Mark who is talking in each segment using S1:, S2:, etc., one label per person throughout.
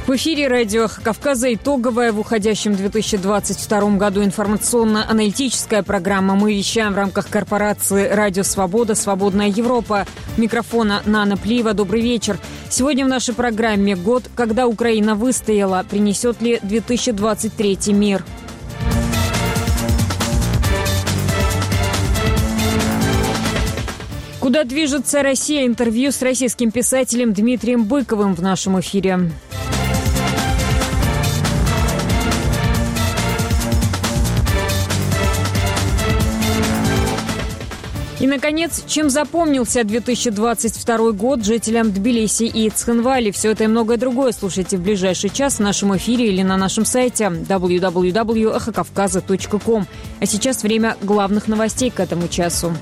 S1: В эфире радио «Эхо Кавказа» итоговая в уходящем 2022 году информационно-аналитическая программа. Мы вещаем в рамках корпорации «Радио Свобода», «Свободная Европа». Микрофона Нана Плиева. Добрый вечер. Сегодня в нашей программе год, когда Украина выстояла. Принесет ли 2023 мир? Куда движется Россия? Интервью с российским писателем Дмитрием Быковым в нашем эфире. И, наконец, чем запомнился 2022 год жителям Тбилиси и Цхинвали? Все это и многое другое слушайте в ближайший час в нашем эфире или на нашем сайте www.эхокавказа.ком. А сейчас время главных новостей к этому часу.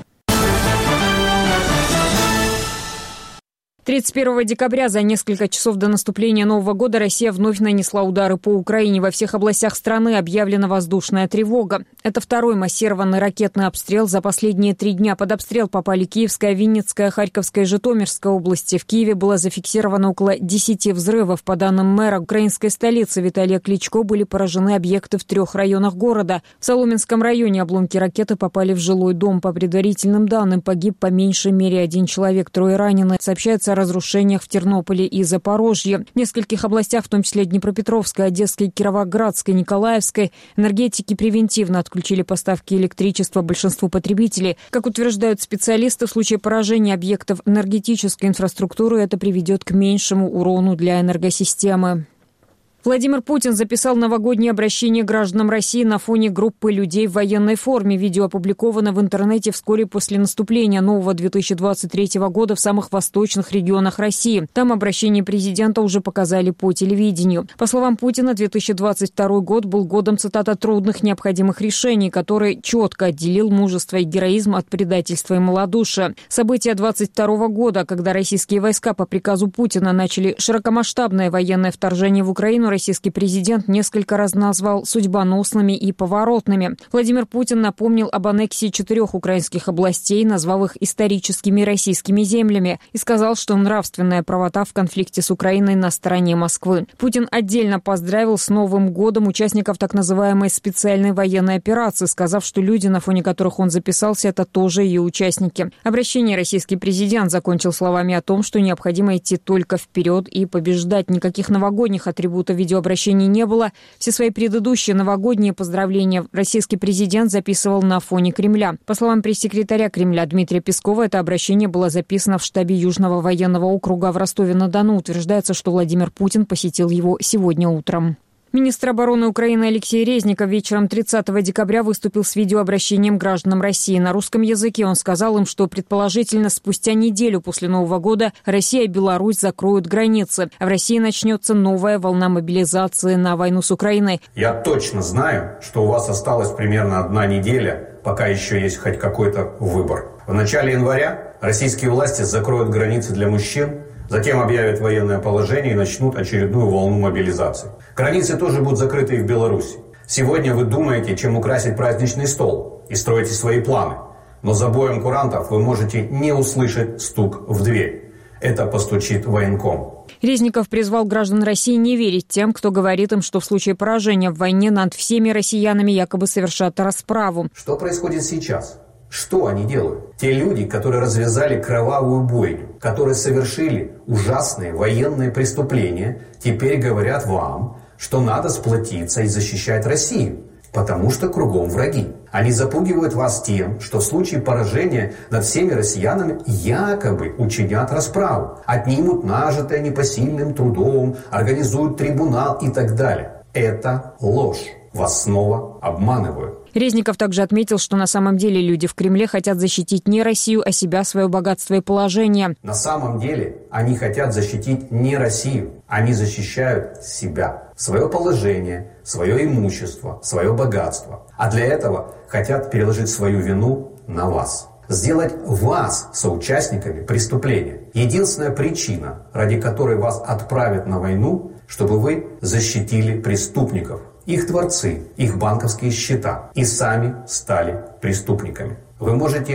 S1: 31 декабря, за несколько часов до наступления Нового года, Россия вновь нанесла удары по Украине. Во всех областях страны объявлена воздушная тревога. Это второй массированный ракетный обстрел за последние 3 дня. Под обстрел попали Киевская, Винницкая, Харьковская и Житомирская области. В Киеве было зафиксировано около 10 взрывов. По данным мэра украинской столицы Виталия Кличко, были поражены объекты в 3 районах города. В Соломенском районе обломки ракеты попали в жилой дом. По предварительным данным, погиб по меньшей мере 1 человек, 3 ранены. Сообщается о разрушениях в Тернополе и Запорожье. В нескольких областях, в том числе Днепропетровской, Одесской, Кировоградской, Николаевской, энергетики превентивно отключили поставки электричества большинству потребителей. Как утверждают специалисты, в случае поражения объектов энергетической инфраструктуры это приведет к меньшему урону для энергосистемы. Владимир Путин записал новогоднее обращение гражданам России на фоне группы людей в военной форме. Видео опубликовано в интернете вскоре после наступления нового 2023 года в самых восточных регионах России. Там обращение президента уже показали по телевидению. По словам Путина, 2022 год был годом, цитата, «трудных необходимых решений», который четко отделил мужество и героизм от предательства и малодушия. События 2022 года, когда российские войска по приказу Путина начали широкомасштабное военное вторжение в Украину, российский президент несколько раз назвал судьбоносными и поворотными. Владимир Путин напомнил об аннексии 4 украинских областей, назвав их историческими российскими землями, и сказал, что нравственная правота в конфликте с Украиной на стороне Москвы. Путин отдельно поздравил с Новым годом участников так называемой специальной военной операции, сказав, что люди, на фоне которых он записался, это тоже ее участники. Обращение российский президент закончил словами о том, что необходимо идти только вперед и побеждать. Никаких новогодних атрибутов видеообращений не было. Все свои предыдущие новогодние поздравления российский президент записывал на фоне Кремля. По словам пресс-секретаря Кремля Дмитрия Пескова, это обращение было записано в штабе Южного военного округа в Ростове-на-Дону. Утверждается, что Владимир Путин посетил его сегодня утром. Министр обороны Украины Алексей Резников вечером 30 декабря выступил с видеообращением гражданам России. На русском языке он сказал им, что предположительно спустя неделю после Нового года Россия и Беларусь закроют границы, а в России начнется новая волна мобилизации на войну с Украиной.
S2: Я точно знаю, что у вас осталась примерно 1 неделя, пока еще есть хоть какой-то выбор. В начале января российские власти закроют границы для мужчин, затем объявят военное положение и начнут очередную волну мобилизации. Границы тоже будут закрыты и в Беларуси. Сегодня вы думаете, чем украсить праздничный стол, и строите свои планы. Но за боем курантов вы можете не услышать стук в дверь. Это постучит военком.
S1: Резников призвал граждан России не верить тем, кто говорит им, что в случае поражения в войне над всеми россиянами якобы совершат расправу.
S2: Что происходит сейчас? Что они делают? Те люди, которые развязали кровавую бойню, которые совершили ужасные военные преступления, теперь говорят вам, что надо сплотиться и защищать Россию, потому что кругом враги. Они запугивают вас тем, что в случае поражения над всеми россиянами якобы учинят расправу, отнимут нажитое непосильным трудом, организуют трибунал и так далее. Это ложь. Вас снова обманывают.
S1: Резников также отметил, что на самом деле люди в Кремле хотят защитить не Россию, а себя, свое богатство и положение.
S2: На самом деле они хотят защитить не Россию. Они защищают себя, свое положение, свое имущество, свое богатство. А для этого хотят переложить свою вину на вас. Сделать вас соучастниками преступления. Единственная причина, ради которой вас отправят на войну, чтобы вы защитили преступников. Их дворцы, их банковские счета и сами стали преступниками. Вы можете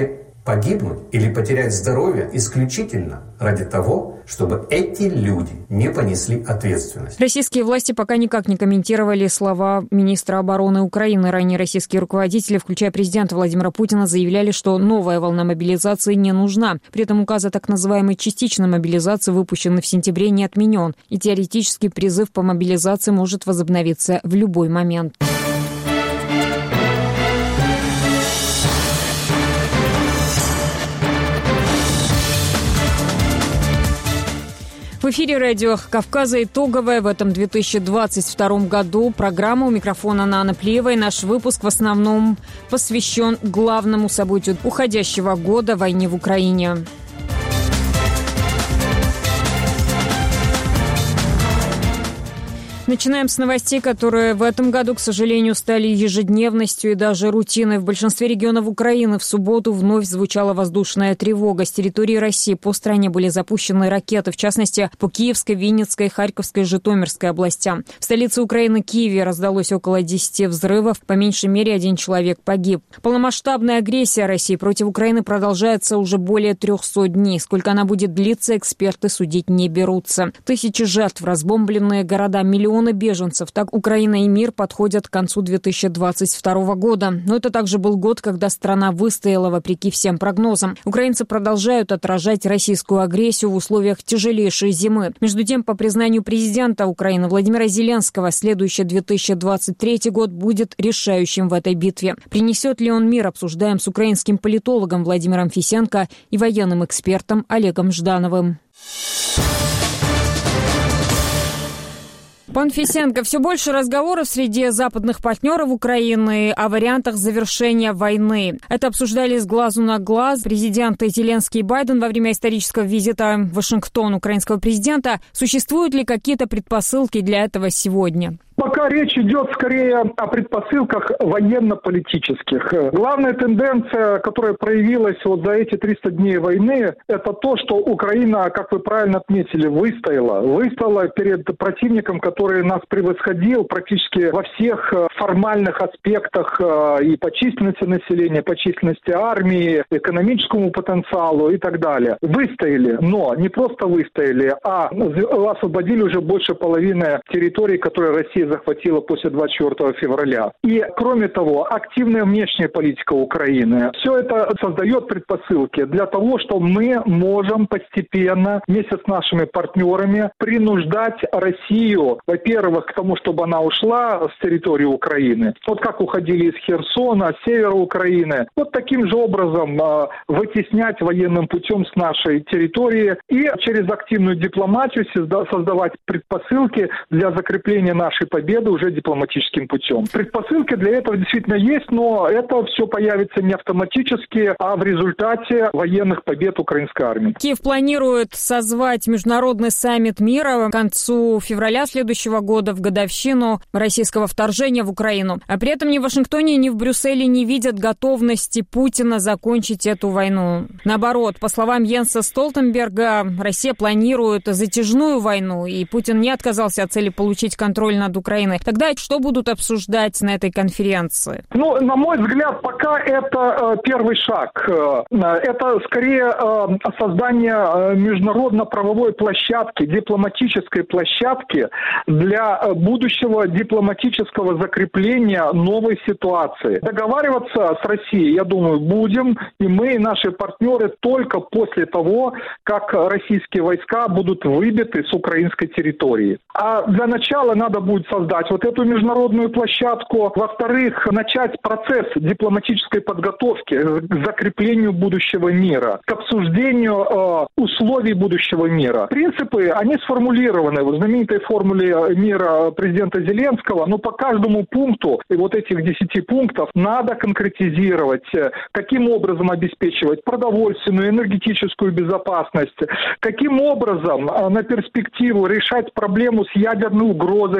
S2: погибнуть или потерять здоровье исключительно ради того, чтобы эти люди не понесли ответственность.
S1: Российские власти пока никак не комментировали слова министра обороны Украины. Ранее российские руководители, включая президента Владимира Путина, заявляли, что новая волна мобилизации не нужна. При этом указ о так называемой частичной мобилизации, выпущенный в сентябре, не отменен. И теоретически призыв по мобилизации может возобновиться в любой момент. В эфире радио «Кавказа» итоговая в этом 2022 году программа. У микрофона Анна Плиева. И наш выпуск в основном посвящен главному событию уходящего года – войне в Украине. Начинаем с новостей, которые в этом году, к сожалению, стали ежедневностью и даже рутиной. В большинстве регионов Украины в субботу вновь звучала воздушная тревога. С территории России по стране были запущены ракеты, в частности, по Киевской, Винницкой, Харьковской, Житомирской областям. В столице Украины Киеве раздалось около 10 взрывов, по меньшей мере 1 человек погиб. Полномасштабная агрессия России против Украины продолжается уже более 300 дней. Сколько она будет длиться, эксперты судить не берутся. Тысячи жертв, разбомбленные города, миллионы беженцев. Так Украина и мир подходят к концу 2022 года. Но это также был год, когда страна выстояла вопреки всем прогнозам. Украинцы продолжают отражать российскую агрессию в условиях тяжелейшей зимы. Между тем, по признанию президента Украины Владимира Зеленского, следующий 2023 год будет решающим в этой битве. Принесет ли он мир, обсуждаем с украинским политологом Владимиром Фисенко и военным экспертом Олегом Ждановым. Пан Фисенко, все больше разговоров среди западных партнеров Украины о вариантах завершения войны. Это обсуждали с глазу на глаз президенты Зеленский и Байден во время исторического визита в Вашингтон украинского президента. Существуют ли какие-то предпосылки для этого сегодня?
S3: Пока речь идет скорее о предпосылках военно-политических. Главная тенденция, которая проявилась вот за эти 300 дней войны, это то, что Украина, как вы правильно отметили, выстояла перед противником, который нас превосходил практически во всех формальных аспектах и по численности населения, по численности армии, экономическому потенциалу и так далее. Выстояли, но не просто выстояли, а освободили уже больше половины территорий, которые Россия захватила после 24 февраля. И, кроме того, активная внешняя политика Украины. Все это создает предпосылки для того, что мы можем постепенно вместе с нашими партнерами принуждать Россию, во-первых, к тому, чтобы она ушла с территории Украины. Вот как уходили из Херсона, с севера Украины. Вот таким же образом вытеснять военным путем с нашей территории и через активную дипломатию создавать предпосылки для закрепления нашей победы уже дипломатическим путем. Предпосылки для этого действительно есть, но это все появится не автоматически, а в результате военных побед украинской армии.
S1: Киев планирует созвать международный саммит мира к концу февраля следующего года, в годовщину российского вторжения в Украину. А при этом ни в Вашингтоне, ни в Брюсселе не видят готовности Путина закончить эту войну. Наоборот, по словам Йенса Столтенберга, Россия планирует затяжную войну, и Путин не отказался от цели получить контроль над Украиной. Тогда что будут обсуждать на этой конференции?
S3: На мой взгляд, пока это первый шаг. Это скорее создание международно-правовой площадки, дипломатической площадки для будущего дипломатического закрепления новой ситуации. Договариваться с Россией, я думаю, будем, и мы, и наши партнеры, только после того, как российские войска будут выбиты с украинской территории. А для начала надо будет создать вот эту международную площадку. Во-вторых, начать процесс дипломатической подготовки к закреплению будущего мира, к обсуждению условий будущего мира. Принципы, они сформулированы в знаменитой формуле мира президента Зеленского, но по каждому пункту, и вот этих 10 пунктов, надо конкретизировать, каким образом обеспечивать продовольственную, энергетическую безопасность, каким образом на перспективу решать проблему с ядерной угрозой, которая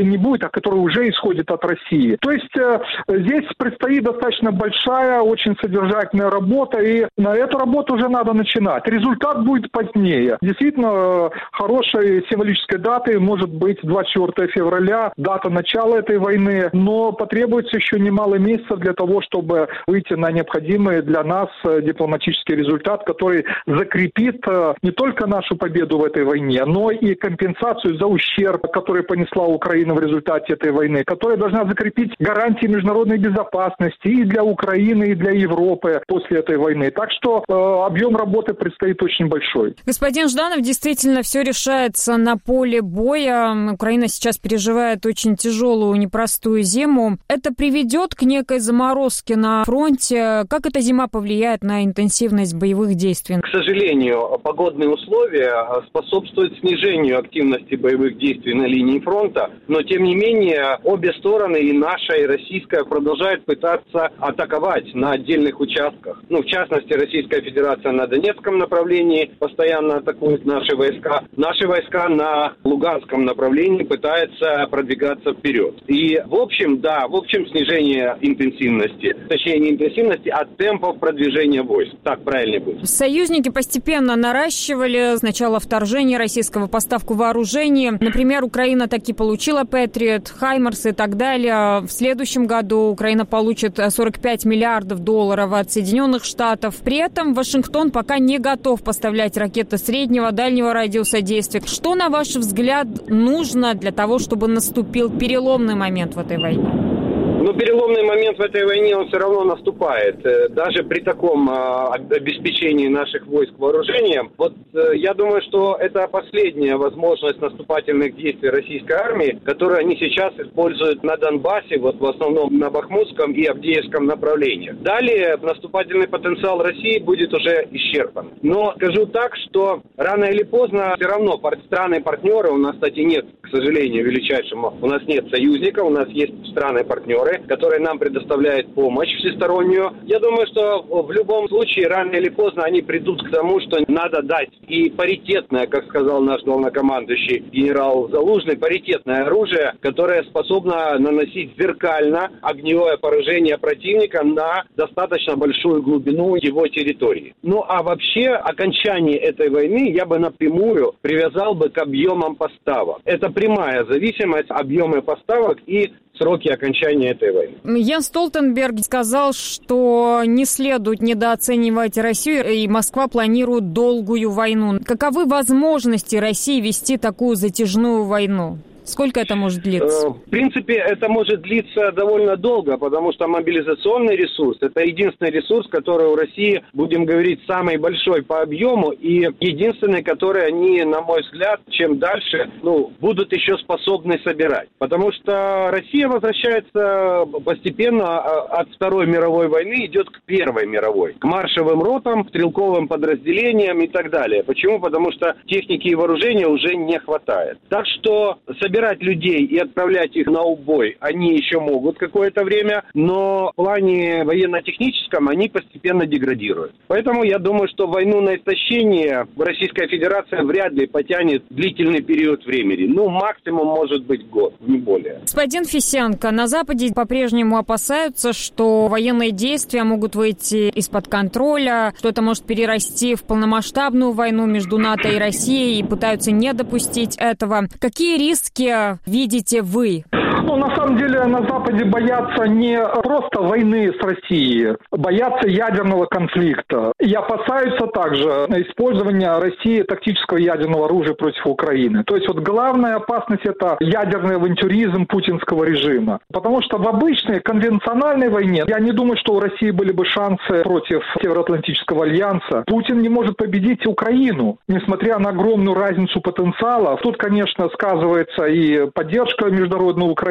S3: не будет, а который уже исходит от России. То есть здесь предстоит достаточно большая, очень содержательная работа, и на эту работу уже надо начинать. Результат будет позднее. Действительно, хорошей символической датой может быть 24 февраля, дата начала этой войны, но потребуется еще немало месяцев для того, чтобы выйти на необходимый для нас дипломатический результат, который закрепит не только нашу победу в этой войне, но и компенсацию за ущерб, который понесла Украина в результате этой войны, которая должна закрепить гарантии международной безопасности и для Украины, и для Европы после этой войны. Так что объем работы предстоит очень большой.
S1: Господин Жданов, действительно, все решается на поле боя. Украина сейчас переживает очень тяжелую, непростую зиму. Это приведет к некой заморозке на фронте. Как эта зима повлияет на интенсивность боевых действий?
S4: К сожалению, погодные условия способствуют снижению активности боевых действий на линии фронта, но тем не менее обе стороны, и наша, и российская, продолжают пытаться атаковать на отдельных участках. В частности, Российская Федерация на Донецком направлении постоянно атакует наши войска. Наши войска на Луганском направлении пытаются продвигаться вперед. И в общем снижение интенсивности. Точнее, не интенсивности, а темпов продвижения войск. Так правильно будет.
S1: Союзники постепенно наращивали с начала вторжения российского поставку вооружений. Например, Украина таки получила Патриот, Хаймарс и так далее. В следующем году Украина получит 45 миллиардов долларов от Соединенных Штатов. При этом Вашингтон пока не готов поставлять ракеты среднего, дальнего радиуса действия. Что, на ваш взгляд, нужно для того, чтобы наступил переломный момент в этой войне?
S4: Переломный момент в этой войне, он все равно наступает. Даже при таком обеспечении наших войск вооружением. Я думаю, что это последняя возможность наступательных действий российской армии, которую они сейчас используют на Донбассе, в основном на Бахмутском и Авдеевском направлениях. Далее наступательный потенциал России будет уже исчерпан. Но скажу так, что рано или поздно все равно страны-партнеры, у нас, кстати, нет, к сожалению, величайшему, у нас нет союзника, у нас есть страны-партнеры, которые нам предоставляют помощь всестороннюю. Я думаю, что в любом случае, рано или поздно они придут к тому, что надо дать и паритетное, как сказал наш главнокомандующий генерал Залужный, паритетное оружие, которое способно наносить зеркально огневое поражение противника на достаточно большую глубину его территории. А вообще, окончание этой войны я бы напрямую привязал бы к объемам поставок. Это прямая зависимость объема поставок и сроки окончания этой войны.
S1: Йенс Столтенберг сказал, что не следует недооценивать Россию, и Москва планирует долгую войну. Каковы возможности России вести такую затяжную войну? Сколько это может длиться?
S4: В принципе, это может длиться довольно долго, потому что мобилизационный ресурс – это единственный ресурс, который у России, будем говорить, самый большой по объему, и единственный, который они, на мой взгляд, чем дальше, будут еще способны собирать. Потому что Россия возвращается постепенно от Второй мировой войны, идет к Первой мировой, к маршевым ротам, стрелковым подразделениям и так далее. Почему? Потому что техники и вооружения уже не хватает. Так что собирать людей и отправлять их на убой они еще могут какое-то время, но в плане военно-техническом они постепенно деградируют. Поэтому я думаю, что войну на истощение Российская Федерация вряд ли потянет длительный период времени. Максимум может быть год, не более.
S1: Господин Фисенко, на Западе по-прежнему опасаются, что военные действия могут выйти из-под контроля, что это может перерасти в полномасштабную войну между НАТО и Россией, и пытаются не допустить этого. Какие риски видите вы?
S3: На самом деле на Западе боятся не просто войны с Россией, боятся ядерного конфликта. И опасаются также использования России тактического ядерного оружия против Украины. То есть главная опасность – это ядерный авантюризм путинского режима. Потому что в обычной конвенциональной войне, я не думаю, что у России были бы шансы против Североатлантического альянса. Путин не может победить Украину, несмотря на огромную разницу потенциала. Тут, конечно, сказывается и поддержка международной Украины,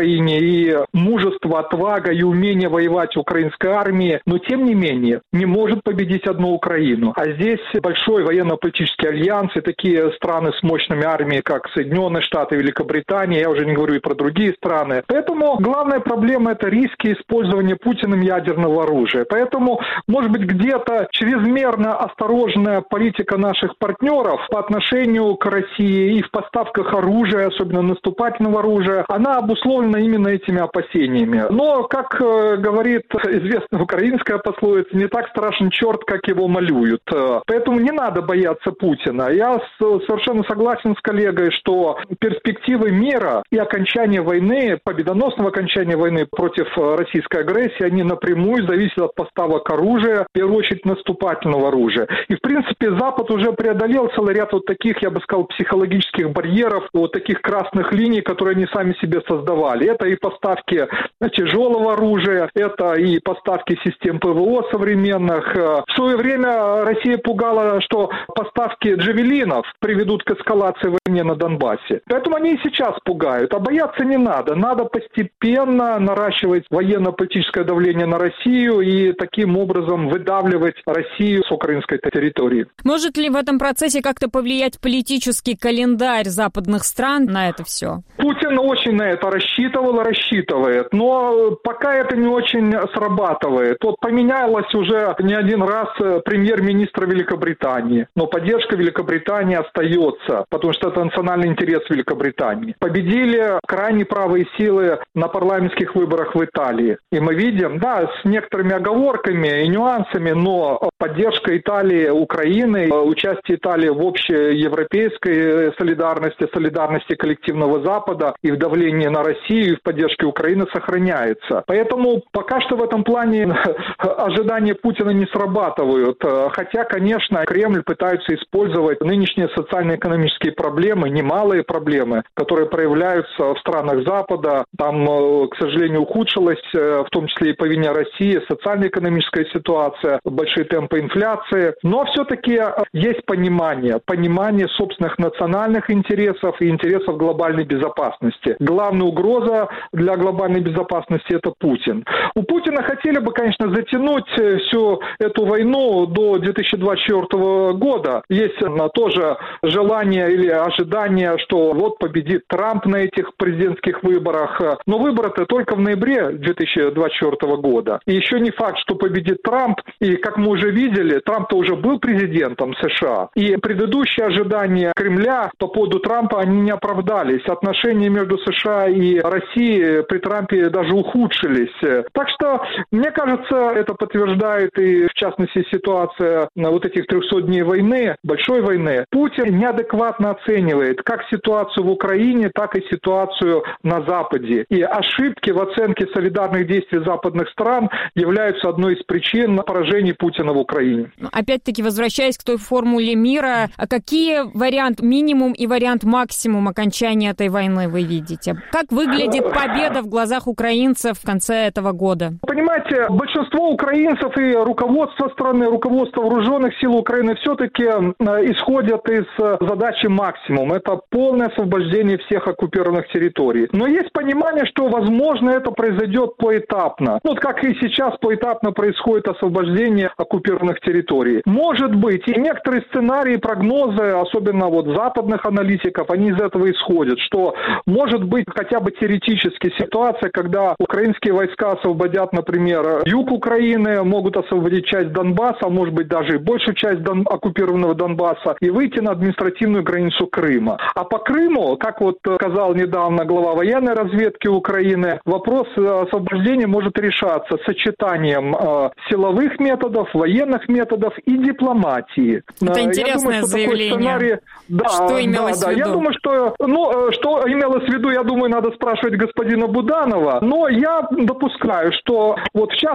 S3: Украине, и мужество, отвага и умение воевать украинской армии, но тем не менее не может победить одну Украину. А здесь большой военно-политический альянс и такие страны с мощными армиями, как Соединенные Штаты, Великобритания, я уже не говорю и про другие страны. Поэтому главная проблема – это риски использования Путиным ядерного оружия. Поэтому, может быть, где-то чрезмерно осторожная политика наших партнеров по отношению к России и в поставках оружия, особенно наступательного оружия, она обусловлена именно этими опасениями. Но, как говорит известная украинская пословица, не так страшен черт, как его малюют. Поэтому не надо бояться Путина. Я совершенно согласен с коллегой, что перспективы мира и окончания войны, победоносного окончания войны против российской агрессии, они напрямую зависят от поставок оружия, в первую очередь наступательного оружия. И, в принципе, Запад уже преодолел целый ряд вот таких, я бы сказал, психологических барьеров, вот таких красных линий, которые они сами себе создавали. Это и поставки тяжелого оружия, это и поставки систем ПВО современных. В свое время Россия пугала, что поставки джавелинов приведут к эскалации войны на Донбассе. Поэтому они и сейчас пугают. А бояться не надо. Надо постепенно наращивать военно-политическое давление на Россию и таким образом выдавливать Россию с украинской территории.
S1: Может ли в этом процессе как-то повлиять политический календарь западных стран на это все?
S3: Путин очень на это рассчитывал и рассчитывает, но пока это не очень срабатывает. Вот поменялось уже не один раз премьер-министр Великобритании, но поддержка Великобритании остается, потому что это национальный интерес Великобритании. Победили крайне правые силы на парламентских выборах в Италии. И мы видим, да, с некоторыми оговорками и нюансами, но поддержка Италии, Украины, участие Италии в общей европейской солидарности коллективного Запада и в давлении на Россию, и в поддержке Украины сохраняется. Поэтому пока что в этом плане ожидания Путина не срабатывают. Хотя, конечно, Кремль пытается использовать нынешние социально-экономические проблемы, немалые проблемы, которые проявляются в странах Запада. Там, к сожалению, ухудшилась, в том числе и по вине России, социально-экономическая ситуация, большие темпы инфляции. Но все-таки есть понимание собственных национальных интересов и интересов глобальной безопасности. Главная угроза для глобальной безопасности – это Путин. У Путина хотели бы, конечно, затянуть всю эту войну до 2024 года. Есть тоже желание или ожидание, что вот победит Трамп на этих президентских выборах. Но выборы-то только в ноябре 2024 года. И еще не факт, что победит Трамп. И, как мы уже видели, Трамп-то уже был президентом США. И предыдущие ожидания Кремля по поводу Трампа, они не оправдались. Отношения между США и Россией при Трампе даже ухудшились. Так что, мне кажется, это подтверждает и, в частности, ситуация вот этих 300 дней войны, большой войны. Путин неадекватно оценивает как ситуацию в Украине, так и ситуацию на Западе. И ошибки в оценке солидарных действий западных стран являются одной из причин поражения Путина в Украине.
S1: Опять-таки, возвращаясь к той формуле мира, а какие вариант минимум и вариант максимум окончания этой войны вы видите? Как выглядит победа в глазах украинцев в конце этого года?
S3: Понимаете, большинство украинцев и руководство страны, руководство вооруженных сил Украины все-таки исходят из задачи максимум. Это полное освобождение всех оккупированных территорий. Но есть понимание, что, возможно, это произойдет поэтапно. Вот как и сейчас поэтапно происходит освобождение оккупированных территорий. Может быть, и некоторые сценарии, прогнозы, особенно вот западных аналитиков, они из этого исходят, что может быть хотя бы теоретически ситуация, когда украинские войска освободят, например, юг Украины, могут освободить часть Донбасса, а может быть даже и большую часть оккупированного Донбасса, и выйти на административную границу Крыма. А по Крыму, как вот сказал недавно глава военной разведки Украины, вопрос освобождения может решаться сочетанием силовых методов, военных методов и дипломатии.
S1: Это интересное заявление. Что имелось в виду?
S3: Я думаю, что имелось в виду, я думаю, надо спрашивать господина Буданова. Но я допускаю, что вот в частности во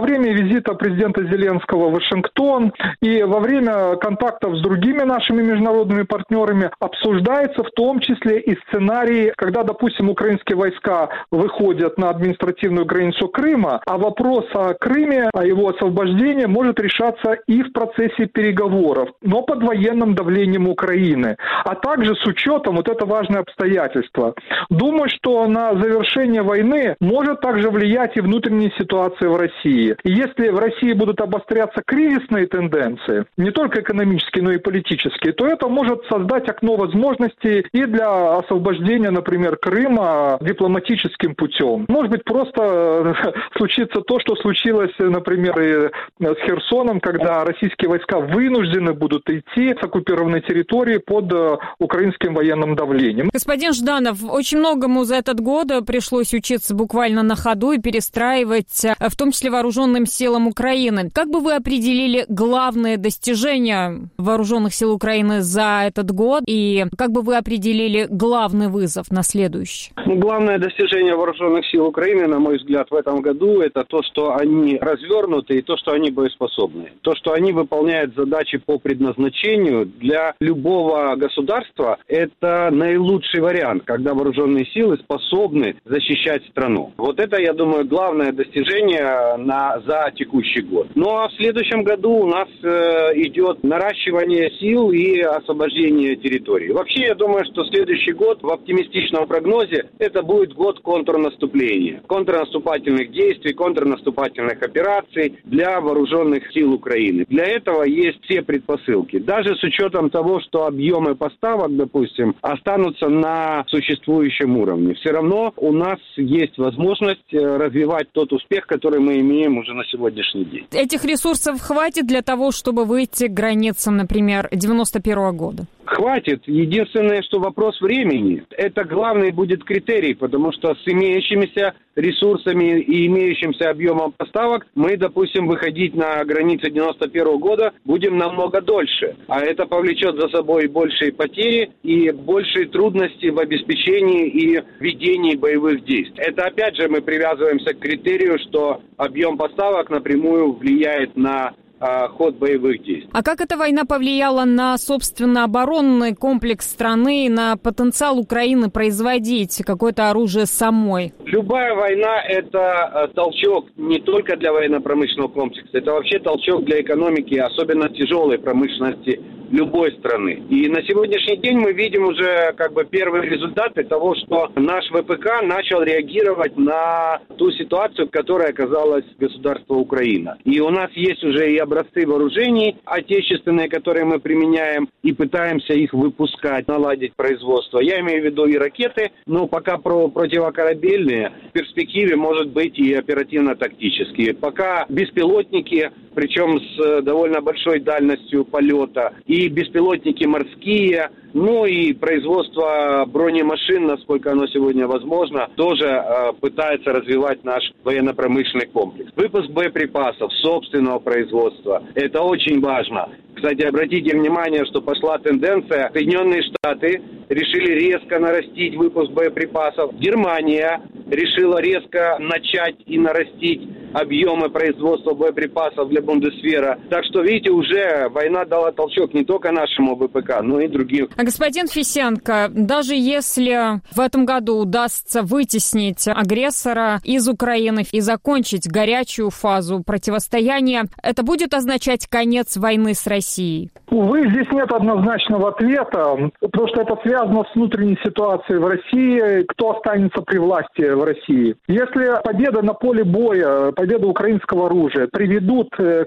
S3: время визита президента Зеленского в Вашингтон и во время контактов с другими нашими международными партнерами обсуждается в том числе и сценарий, когда, допустим, украинские войска выходят на административную границу Крыма, а вопрос о Крыме, о его освобождении может решаться и в процессе переговоров, но под военным давлением Украины, а также с учетом, вот это важное обстоятельство. Думаю, что на завершение войны может также влиять и внутренняя ситуация в России. И если в России будут обостряться кризисные тенденции, не только экономические, но и политические, то это может создать окно возможностей и для освобождения, например, Крыма дипломатическим путем. Может быть, просто случится то, что случилось, например, и с Херсоном, когда российские войска вынуждены будут идти с оккупированной территории под украинским военным давлением.
S1: Господин Жданов, очень многому за этот год пришлось учиться буквально на ходу и перестраивать, в том числе вооруженным силам Украины. Как бы вы определили главные достижения вооруженных сил Украины за этот год и как бы вы определили главный вызов на следующий?
S4: Главное достижение вооруженных сил Украины, на мой взгляд, в этом году, это то, что они развернуты и то, что они боеспособны. То, что они выполняют задачи по предназначению для любого государства, это наилучший вариант, когда вооруженные силы способны защищать страну. Вот это, я думаю, главное достижение за текущий год. Ну а в следующем году у нас идет наращивание сил и освобождение территорий. Вообще, я думаю, что следующий год в оптимистичном прогнозе это будет год контрнаступления, контрнаступательных действий, контрнаступательных операций для вооруженных сил Украины. Для этого есть все предпосылки. Даже с учетом того, что объемы поставок, допустим, останутся на существующем уровне. Все равно у нас есть возможность развивать тот успех, который мы имеем уже на сегодняшний день.
S1: Этих ресурсов хватит для того, чтобы выйти к границам, например, 91 года?
S4: Хватит. Единственное, что вопрос времени. Это главный будет критерий, потому что с имеющимися ресурсами и имеющимся объемом поставок мы, допустим, выходить на границы 91 года будем намного дольше. А это повлечет за собой большие потери и большие трудности в обеспечении и ведении боевых действий. Это опять же мы привязываемся к критерию, что объем поставок напрямую влияет на ход боевых действий.
S1: А как эта война повлияла на, собственно, оборонный комплекс страны, на потенциал Украины производить какое-то оружие самой?
S4: Любая война – это толчок не только для военно-промышленного комплекса, это вообще толчок для экономики, особенно тяжелой промышленности любой страны. И на сегодняшний день мы видим уже первые результаты того, что наш ВПК начал реагировать на ту ситуацию, в которой оказалось государство Украина. И у нас есть уже и образцы вооружений отечественные, которые мы применяем и пытаемся их выпускать, наладить производство. Я имею в виду и ракеты, но пока противокорабельные, в перспективе может быть и оперативно-тактические. Пока беспилотники, причем с довольно большой дальностью полета, и беспилотники морские, ну и производство бронемашин, насколько оно сегодня возможно, тоже пытается развивать наш военно-промышленный комплекс. Выпуск боеприпасов собственного производства – это очень важно. Кстати, обратите внимание, что пошла тенденция. Соединенные Штаты решили резко нарастить выпуск боеприпасов. Германия решила резко начать и нарастить объемы производства боеприпасов для Бундесвера. Так что, видите, уже война дала толчок не только нашему ВПК, но и другим.
S1: Господин Фисенко, даже если в этом году удастся вытеснить агрессора из Украины и закончить горячую фазу противостояния, это будет означать конец войны с Россией?
S3: Увы, здесь нет однозначного ответа, потому что это связано с внутренней ситуацией в России, кто останется при власти в России. Если победа на поле боя, победа украинского оружия приведут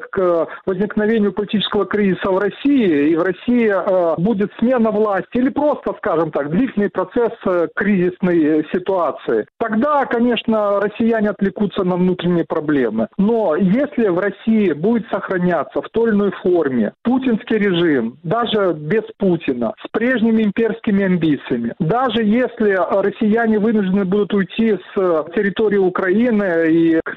S3: к возникновению политического кризиса в России, и в России будет смена власти, или просто, скажем так, длительный процесс кризисной ситуации, тогда, конечно, россияне отвлекутся на внутренние проблемы. Но если в России будет сохраняться в той или иной форме путинский режим, даже без Путина, с прежними имперскими амбициями, даже если россияне вынуждены будут уйти с территории Украины и как минимум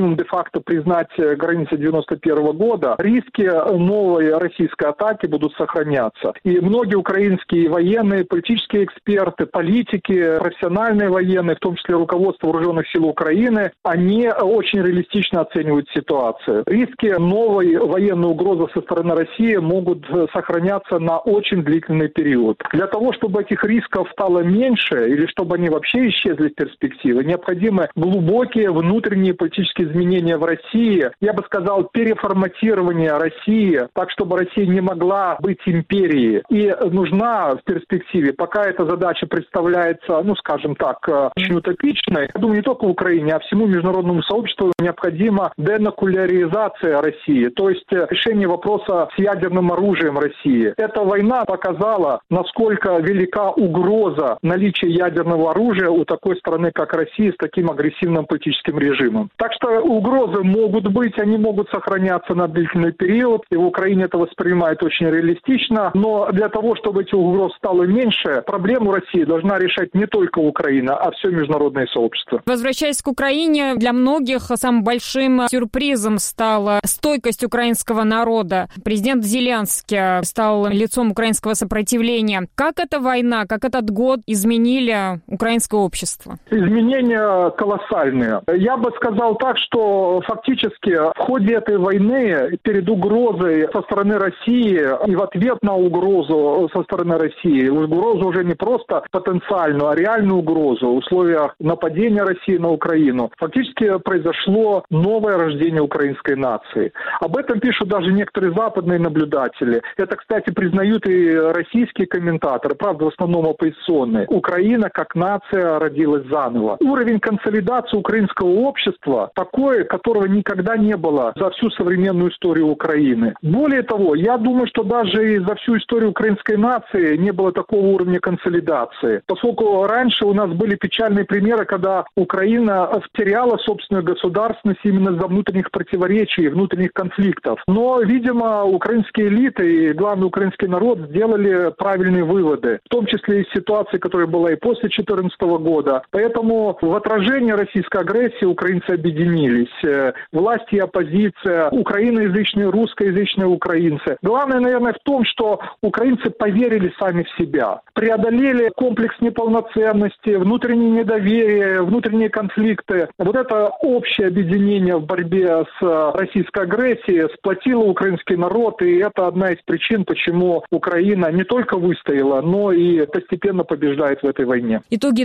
S3: минимум де-факто признать границы 91 года, риски новой российской атаки будут сохраняться. И многие украинские военные, политические эксперты, политики, профессиональные военные, в том числе руководство Вооруженных сил Украины, они очень реалистично оценивают ситуацию. Риски новой военной угрозы со стороны России могут сохраняться на очень длительный период. Для того, чтобы этих рисков стало меньше или чтобы они вообще исчезли в перспективе, необходимы глубокие внутренние политические изменения в России. Я бы сказал, переформатирование России, так, чтобы Россия не могла быть империей. И нужна в перспективе, пока эта задача представляется, скажем так, очень утопичной, я думаю, не только в Украине, а всему международному сообществу необходима денуклеаризация России, то есть решение вопроса с ядерным оружием России. Эта война показала, насколько велика угроза наличия ядерного оружия у такой страны, как Россия, с таким агрессивным политическим режимом. Так что угрозы могут быть, они могут сохраняться на длительный период, и в Украине это воспринимают очень реалистично, но для того, чтобы этих угроз стало меньше, проблему России должна решать не только Украина, а все международное сообщество.
S1: Возвращаясь к Украине, для многих самым большим сюрпризом стала стойкость украинского народа. Президент Зеленский стал лицом украинского сопротивления. Как эта война, как этот год изменили украинское общество?
S3: Изменения колоссальные. Я бы сказал так, что фактически в ходе этой войны перед угрозой со стороны России и в ответ на угрозу со стороны России, угрозу уже не просто потенциальную, а реальную угрозу в условиях нападения России на Украину, фактически произошло новое рождение украинской нации. Об этом пишут даже некоторые западные наблюдатели. Это, кстати, признают и российские комментаторы, правда, в основном оппозиционные. Украина как нация родилась заново. Уровень консолидации украинского общества такой, которого никогда не было за всю современную историю Украины. Более того, я думаю, что даже и за всю историю украинской нации не было такого уровня консолидации. Поскольку раньше у нас были печальные примеры, когда Украина теряла собственную государственность именно из-за внутренних противоречий, внутренних конфликтов. Но, видимо, украинские элиты и главный украинский народ сделали правильные выводы, в том числе из ситуации, которая была и после 2014 года. Поэтому в отражении российской агрессии украинцы объединились. Власть и оппозиция, украиноязычные, русскоязычные украинцы. Главное, наверное, в том, что украинцы поверили сами в себя, преодолели комплекс неполноценности, внутреннее недоверие, внутренние конфликты. Вот это общее объединение в борьбе с российской агрессией сплотило украинский народ, и это одна из причин, почему Украина не только выстояла, но и постепенно побеждает в этой войне.
S1: Итоги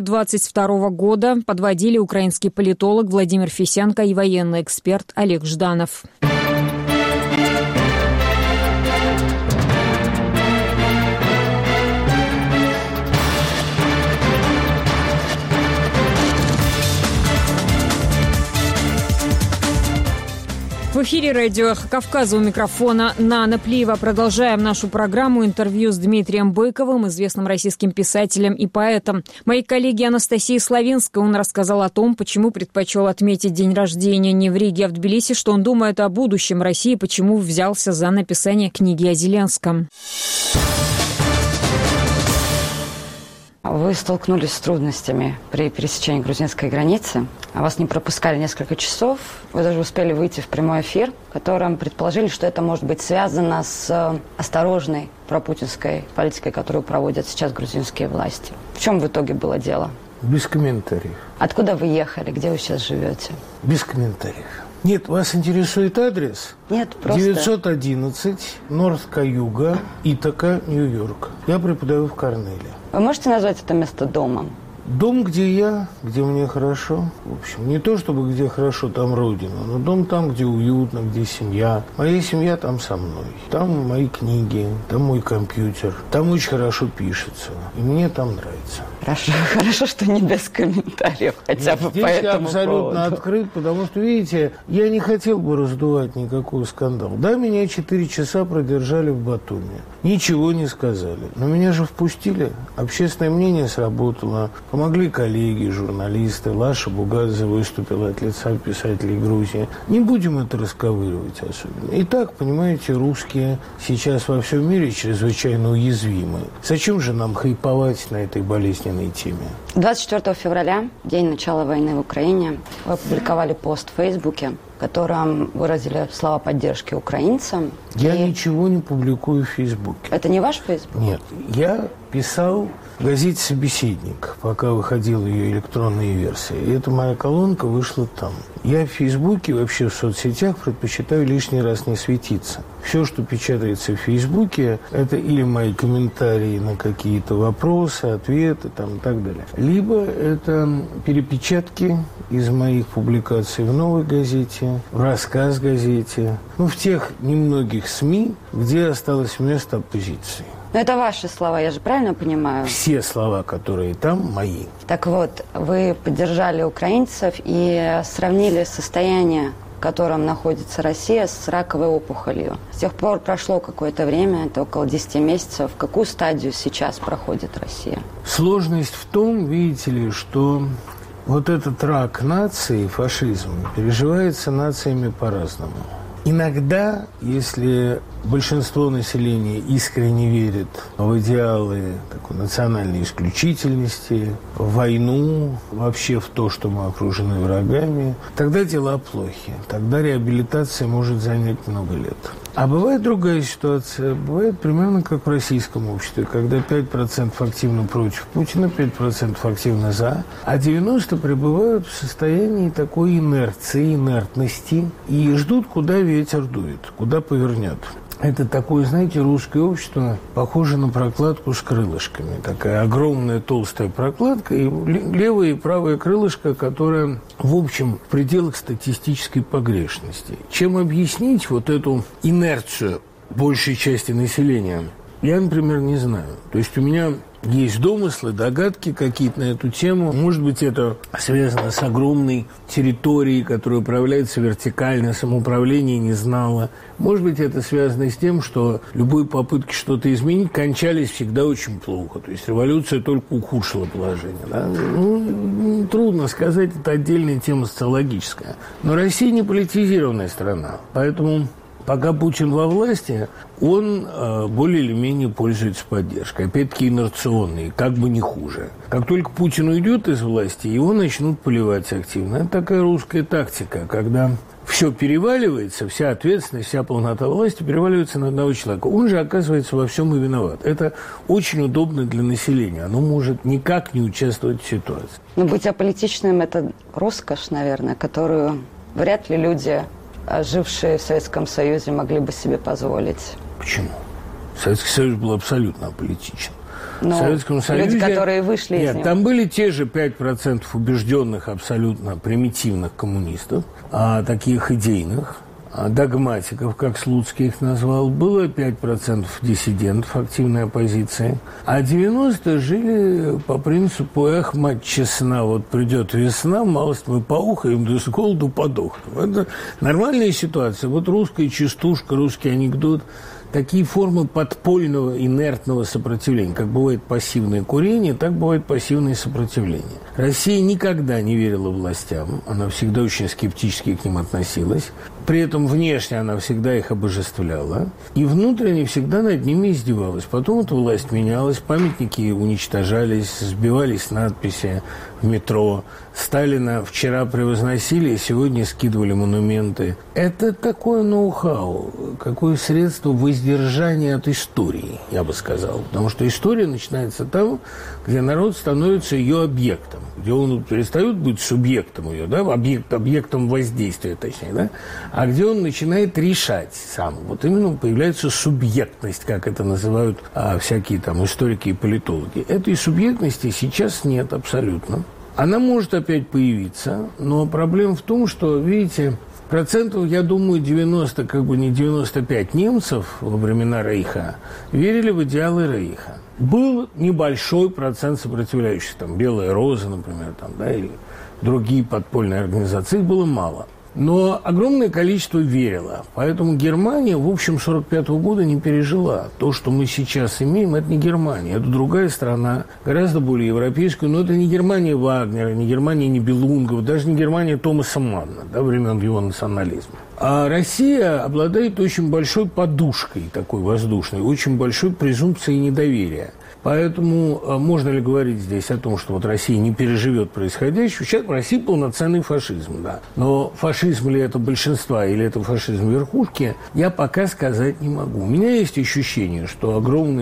S1: 2022 года подводили украинский политолог Владимир Фисенко и военный эксперт Олег Жданов. В эфире радио «Эхо Кавказа», у микрофона Нана Плиева. Продолжаем нашу программу интервью с Дмитрием Быковым, известным российским писателем и поэтом. Моей коллеге Анастасии Славинской он рассказал о том, почему предпочел отметить день рождения не в Риге, а в Тбилиси, что он думает о будущем России, почему взялся за написание книги о Зеленском.
S5: Вы столкнулись с трудностями при пересечении грузинской границы. Вас не пропускали несколько часов. Вы даже успели выйти в прямой эфир, в котором предположили, что это может быть связано с осторожной пропутинской политикой, которую проводят сейчас грузинские власти. В чем в итоге было дело?
S6: Без комментариев.
S5: Откуда вы ехали? Где вы сейчас живете?
S6: Без комментариев. Нет, вас интересует адрес?
S5: Нет, просто...
S6: 911, Норth-Каюга, Итака, Нью-Йорк. Я преподаю в Корнеле.
S5: Вы можете назвать это место домом?
S6: Дом, где я, где мне хорошо. В общем, не то, чтобы где хорошо, там родина, но дом там, где уютно, где семья. Моя семья там со мной. Там мои книги, там мой компьютер. Там очень хорошо пишется. И мне там нравится.
S5: Хорошо, что не без комментариев, хотя бы по этому поводу.
S6: Здесь я абсолютно открыт, потому что, видите, я не хотел бы раздувать никакой скандал. Да, меня 4 часа продержали в Батуми. Ничего не сказали. Но меня же впустили. Общественное мнение сработало. Помогли коллеги, журналисты. Лаша Бугадзе выступила от лица писателей Грузии. Не будем это расковыривать особенно. Итак, понимаете, русские сейчас во всем мире чрезвычайно уязвимы. Зачем же нам хайповать на этой болезненной данной теме.
S5: 24 февраля, день начала войны в Украине, вы опубликовали пост в Фейсбуке, в котором выразили слова поддержки украинцам.
S6: Я ничего не публикую в Фейсбуке.
S5: Это не ваш Фейсбук?
S6: Нет. Я писал в газете «Собеседник», пока выходила ее электронная версия. И эта моя колонка вышла там. Я в Фейсбуке, вообще в соцсетях предпочитаю лишний раз не светиться. Все, что печатается в Фейсбуке, это или мои комментарии на какие-то вопросы, ответы там, и так далее. Либо это перепечатки из моих публикаций в «Новой газете», в «Рассказ-газете», в тех немногих СМИ, где осталось место оппозиции.
S5: Но это ваши слова, я же правильно понимаю?
S6: Все слова, которые там, мои.
S5: Так вот, вы поддержали украинцев и сравнили состояние, в котором находится Россия, с раковой опухолью. С тех пор прошло какое-то время, это около 10 месяцев. Какую стадию сейчас проходит Россия?
S6: Сложность в том, видите ли, что вот этот рак нации, фашизм, переживается нациями по-разному. Иногда, если большинство населения искренне верит в идеалы такой национальной исключительности, в войну, вообще в то, что мы окружены врагами, тогда дела плохи. Тогда реабилитация может занять много лет. А бывает другая ситуация. Бывает примерно как в российском обществе, когда 5% активно против Путина, 5% активно за, а 90% пребывают в состоянии такой инерции, инертности и ждут, куда ветер дует, куда повернет. Это такое, знаете, русское общество похоже на прокладку с крылышками. Такая огромная толстая прокладка и левое и правое крылышко, которое, в общем, в пределах статистической погрешности. Чем объяснить вот эту инерцию большей части населения, я, например, не знаю. То есть у меня есть домыслы, догадки какие-то на эту тему. Может быть, это связано с огромной территорией, которая управляется вертикально, самоуправление не знало. Может быть, это связано с тем, что любые попытки что-то изменить кончались всегда очень плохо. То есть революция только ухудшила положение. Да? Трудно сказать, это отдельная тема социологическая. Но Россия не политизированная страна, поэтому пока Путин во власти, он более или менее пользуется поддержкой. Опять-таки инерционной, как бы не хуже. Как только Путин уйдет из власти, его начнут поливать активно. Это такая русская тактика, когда все переваливается, вся ответственность, вся полнота власти переваливается на одного человека. Он же, оказывается, во всем и виноват. Это очень удобно для населения. Оно может никак не участвовать в ситуации.
S5: Но быть аполитичным – это роскошь, наверное, которую вряд ли люди, жившие в Советском Союзе, могли бы себе позволить.
S6: Почему? Советский Союз был абсолютно аполитичен.
S5: Но
S6: в Советском Союзе...
S5: люди, которые вышли из него...
S6: там были те же 5% убежденных, абсолютно примитивных коммунистов, таких идейных, догматиков, как Слуцкий их назвал. Было 5% диссидентов, активной оппозиции. А 90% жили по принципу «эх, мать честна, вот придет весна, малость мы поухаем, да с голоду подохнем». Это нормальная ситуация. Вот русская частушка, русский анекдот. Такие формы подпольного, инертного сопротивления. Как бывает пассивное курение, так бывает пассивное сопротивление. Россия никогда не верила властям. Она всегда очень скептически к ним относилась. При этом внешне она всегда их обожествляла. И внутренне всегда над ними издевалась. Потом эта власть менялась, памятники уничтожались, сбивались надписи в метро. Сталина вчера превозносили, сегодня скидывали монументы. Это такое ноу-хау, какое средство воздержания от истории, я бы сказал. Потому что история начинается там, где народ становится ее объектом, где он перестает быть субъектом ее, да, объектом воздействия, точнее, да, а где он начинает решать сам. Вот именно появляется субъектность, как это называют всякие там историки и политологи. Этой субъектности сейчас нет абсолютно. Она может опять появиться, но проблема в том, что, видите, процентов, я думаю, 90, как бы не 95 немцев во времена Рейха верили в идеалы Рейха. Был небольшой процент сопротивляющихся, там, «Белая роза», например, там, да, или другие подпольные организации, их было мало. Но огромное количество верило. Поэтому Германия, в общем, 1945 года не пережила. То, что мы сейчас имеем, это не Германия. Это другая страна, гораздо более европейская. Но это не Германия Вагнера, не Германия Нибелунгова, даже не Германия Томаса Манна, да, времен его национализма. А Россия обладает очень большой подушкой такой воздушной, очень большой презумпцией недоверия. Поэтому можно ли говорить здесь о том, что вот Россия не переживет происходящего? Сейчас в России полноценный фашизм, да. Но фашизм ли это большинства или это фашизм верхушки, я пока сказать не могу. У меня есть ощущение, что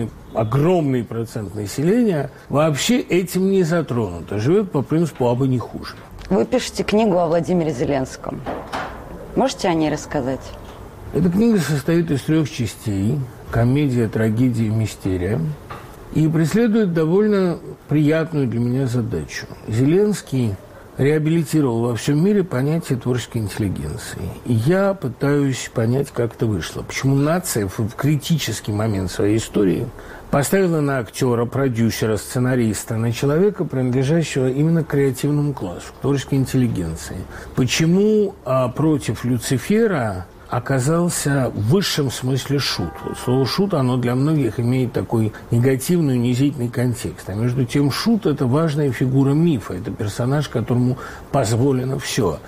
S6: огромный процент населения вообще этим не затронут, а живет по принципу «абы не хуже».
S5: Вы пишете книгу о Владимире Зеленском. Можете о ней рассказать?
S6: Эта книга состоит из 3 частей. Комедия, трагедия, мистерия. И преследует довольно приятную для меня задачу. Зеленский реабилитировал во всем мире понятие творческой интеллигенции. И я пытаюсь понять, как это вышло. Почему нация в критический момент своей истории поставила на актера, продюсера, сценариста, на человека, принадлежащего именно к креативному классу, к творческой интеллигенции. Почему против Люцифера оказался в высшем смысле шут. Вот слово «шут», оно для многих имеет такой негативный, унизительный контекст. А между тем шут – это важная фигура мифа, это персонаж, которому позволено все.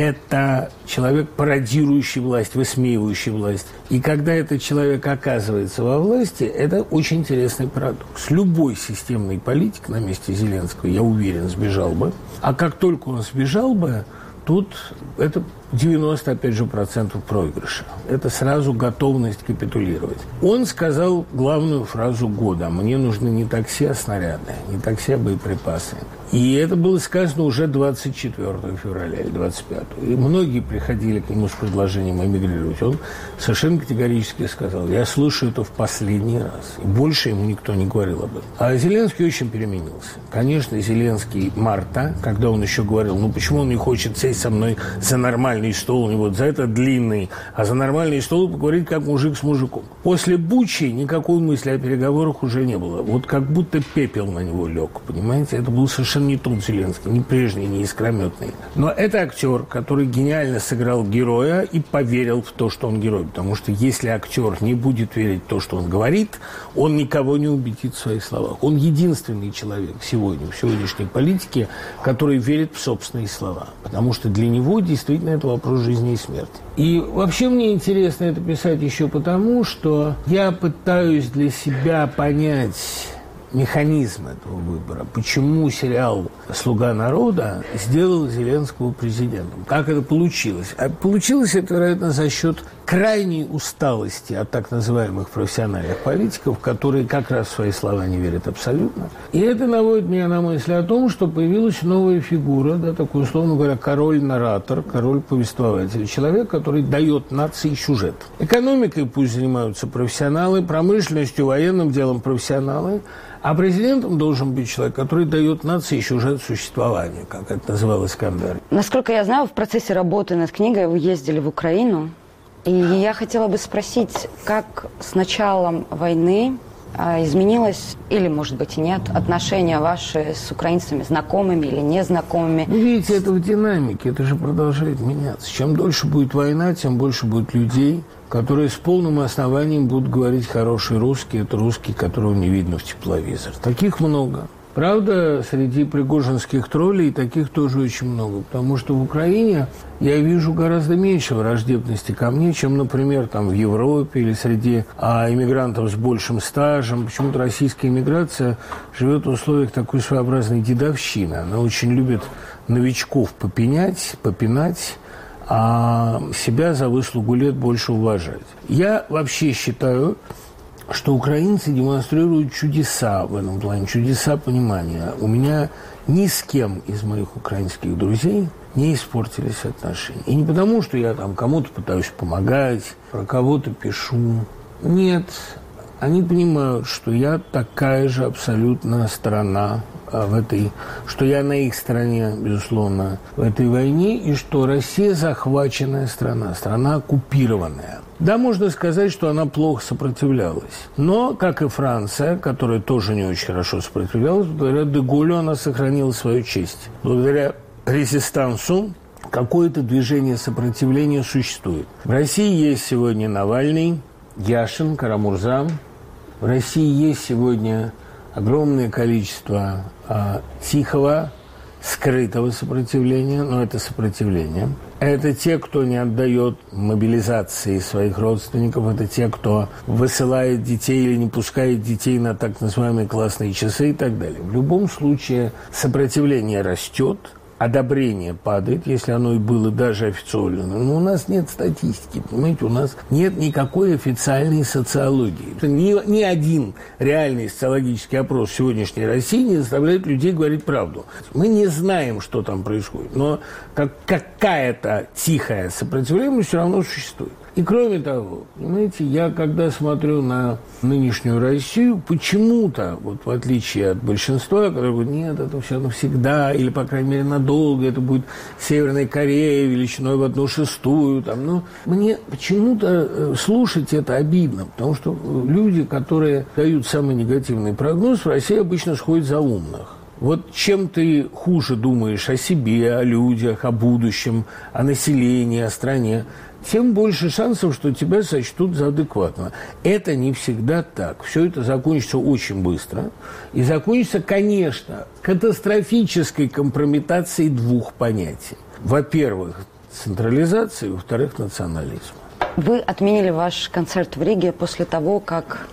S6: Это человек, пародирующий власть, высмеивающий власть. И когда этот человек оказывается во власти, это очень интересный парадокс. Любой системный политик на месте Зеленского, я уверен, сбежал бы. А как только он сбежал бы, тут это 90, опять же, процентов проигрыша. Это сразу готовность капитулировать. Он сказал главную фразу года: «Мне нужны не такси, а снаряды, не такси, а боеприпасы». И это было сказано уже 24 февраля или 25. И многие приходили к нему с предложением эмигрировать. Он совершенно категорически сказал: «Я слышу это в последний раз». И больше ему никто не говорил об этом. А Зеленский очень переменился. Конечно, Зеленский марта, когда он еще говорил: «Ну почему он не хочет сесть со мной за нормальный стол, не вот за этот длинный, а за нормальный стол поговорить как мужик с мужиком». После Бучи никакой мысли о переговорах уже не было. Вот как будто пепел на него лег, понимаете? Это был совершенно не тот Зеленский, не прежний, не искрометный. Но это актер, который гениально сыграл героя и поверил в то, что он герой. Потому что если актер не будет верить в то, что он говорит, он никого не убедит в своих словах. Он единственный человек сегодня, в сегодняшней политике, который верит в собственные слова. Потому что для него действительно это вопрос жизни и смерти. И вообще мне интересно это писать еще потому, что я пытаюсь для себя понять механизм этого выбора. Почему сериал «Слуга народа» сделал Зеленского президентом? Как это получилось? А получилось это, вероятно, за счет крайней усталости от так называемых профессиональных политиков, которые как раз в свои слова не верят абсолютно. И это наводит меня на мысль о том, что появилась новая фигура, да, такой, условно говоря, король-наратор, король-повествователь. Человек, который дает нации сюжет. Экономикой пусть занимаются профессионалы, промышленностью, военным делом профессионалы, а президентом должен быть человек, который дает нации сюжет существования, как это называл Искандер.
S5: Насколько я знаю, в процессе работы над книгой вы ездили в Украину. И я хотела бы спросить, как с началом войны изменилось, или, может быть, и нет, отношения ваши с украинцами, знакомыми или незнакомыми?
S6: Вы видите, это в динамике, это же продолжает меняться. Чем дольше будет война, тем больше будет людей, которые с полным основанием будут говорить хороший русский. Это русский, которого не видно в тепловизор. Таких много. Правда, среди пригожинских троллей таких тоже очень много, потому что в Украине я вижу гораздо меньше враждебности ко мне, чем, например, там в Европе или среди иммигрантов с большим стажем. Почему-то российская иммиграция живет в условиях такой своеобразной дедовщины. Она очень любит новичков попинать, а себя за выслугу лет больше уважать. Я вообще считаю, что украинцы демонстрируют чудеса в этом плане, чудеса понимания. У меня ни с кем из моих украинских друзей не испортились отношения. И не потому, что я там кому-то пытаюсь помогать, про кого-то пишу. Нет, они понимают, что я такая же абсолютно сторона в этой, что я на их стороне, безусловно, в этой войне, и что Россия захваченная страна, страна оккупированная. Да, можно сказать, что она плохо сопротивлялась. Но, как и Франция, которая тоже не очень хорошо сопротивлялась, благодаря де Голлю она сохранила свою честь. Благодаря резистансу какое-то движение сопротивления существует. В России есть сегодня Навальный, Яшин, Карамурза. В России есть сегодня огромное количество тихого, скрытого сопротивления, но это сопротивление. Это те, кто не отдает мобилизации своих родственников, это те, кто высылает детей или не пускает детей на так называемые классные часы и так далее. В любом случае сопротивление растет, одобрение падает, если оно и было даже официально. Но у нас нет статистики, понимаете, у нас нет никакой официальной социологии. Ни один реальный социологический опрос в сегодняшней России не заставляет людей говорить правду. Мы не знаем, что там происходит, но какая-то тихая сопротивление все равно существует. И кроме того, понимаете, я когда смотрю на нынешнюю Россию, почему-то, вот в отличие от большинства, которые говорят, нет, это все навсегда, или, по крайней мере, надолго, это будет Северная Корея величиной в 1/6, там, ну, мне почему-то слушать это обидно, потому что люди, которые дают самый негативный прогноз, в России обычно сходят за умных. Вот чем ты хуже думаешь о себе, о людях, о будущем, о населении, о стране, тем больше шансов, что тебя сочтут за адекватного. Это не всегда так. Все это закончится очень быстро. И закончится, конечно, катастрофической компрометацией двух понятий. Во-первых, централизации, во-вторых, национализма. Вы отменили ваш концерт в Риге после того, как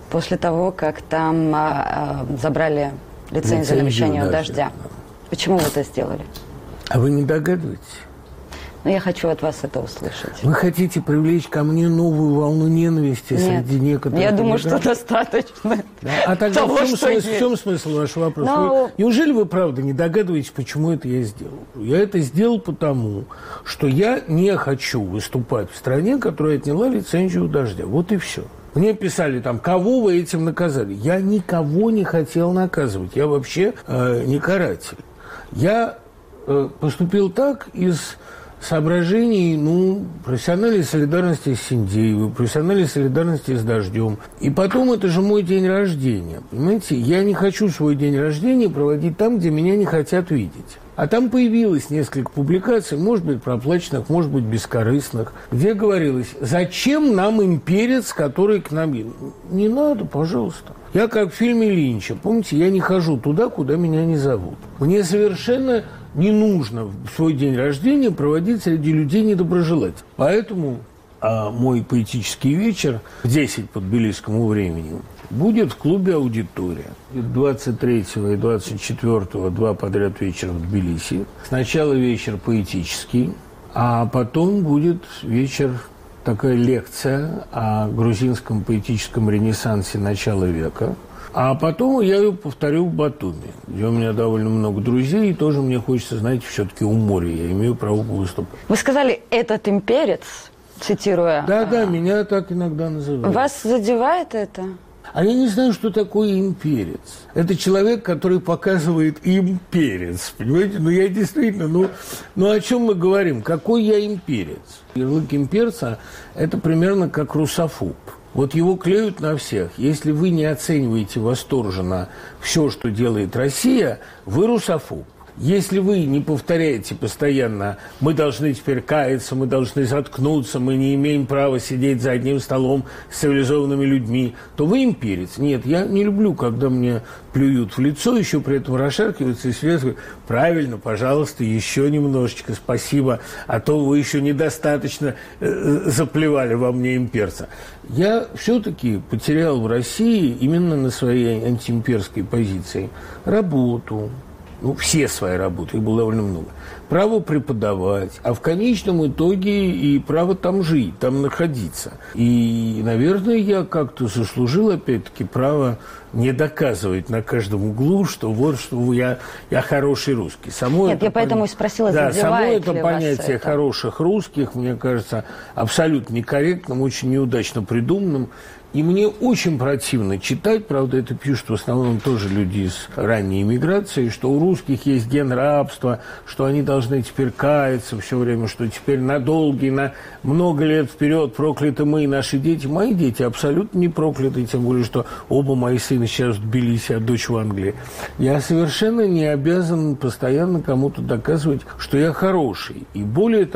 S6: там забрали лицензию на вещание у «Дождя». Почему вы это сделали? А вы не догадываетесь? Но я хочу от вас это услышать. Вы хотите привлечь ко мне новую волну ненависти? Нет, среди некоторых? Я думаю, что достаточно. Да? А тогда того, в чем смысл вашего вопроса? Неужели вы правда не догадываетесь, почему это я сделал? Я это сделал потому, что я не хочу выступать в стране, которая отняла лицензию у «Дождя». Вот и все. Мне писали там, кого вы этим наказали? Я никого не хотел наказывать. Я вообще не каратель. Я поступил так из соображений, профессиональной солидарности с Синдеевой, профессиональной солидарности с «Дождем». И потом, это же мой день рождения, понимаете? Я не хочу свой день рождения проводить там, где меня не хотят видеть. А там появилось несколько публикаций, может быть, проплаченных, может быть, бескорыстных, где говорилось, зачем нам имперец, который к нам... Не надо, пожалуйста. Я как в фильме Линча, помните, я не хожу туда, куда меня не зовут. Мне совершенно не нужно свой день рождения проводить среди людей недоброжелательных. Поэтому мой поэтический вечер в 10 по тбилисскому времени будет в клубе «Аудитория». 23 и 24 два подряд вечера в Тбилиси. Сначала вечер поэтический, а потом будет вечер, такая лекция о грузинском поэтическом ренессансе начала века. А потом я ее повторю в Батуми, где у меня довольно много друзей, и тоже мне хочется, знаете, все-таки у моря я имею право выступать. Вы сказали «этот имперец», цитируя... Да, меня так иногда называют. Вас задевает это? А я не знаю, что такое имперец. Это человек, который показывает имперец, понимаете? Я действительно, о чем мы говорим? Какой я имперец? Ярлык имперца – это примерно как русофоб. Вот его клеют на всех. Если вы не оцениваете восторженно все, что делает Россия, вы русофоб. Если вы не повторяете постоянно, мы должны теперь каяться, мы должны заткнуться, мы не имеем права сидеть за одним столом с цивилизованными людьми, то вы имперец. Нет, я не люблю, когда мне плюют в лицо, еще при этом расшаркиваются и связывают. Правильно, пожалуйста, еще немножечко, спасибо, а то вы еще недостаточно заплевали во мне имперца. Я все-таки потерял в России именно на своей антиимперской позиции работу, все свои работы, их было довольно много. Право преподавать, а в конечном итоге и право там жить, там находиться. И, наверное, я как-то заслужил, опять-таки, право не доказывать на каждом углу, что я хороший русский. Я поэтому и спросила, задевает ли вас это? Само это понятие хороших русских, мне кажется, абсолютно некорректным, очень неудачно придуманным. И мне очень противно читать, правда, это пишут в основном тоже люди из ранней эмиграции, что у русских есть ген рабства, что они должны теперь каяться все время, что теперь на долгие, на много лет вперед прокляты мы и наши дети. Мои дети абсолютно не прокляты, тем более, что оба мои сына сейчас в Тбилиси, а дочь в Англии. Я совершенно не обязан постоянно кому-то доказывать, что я хороший. И более того,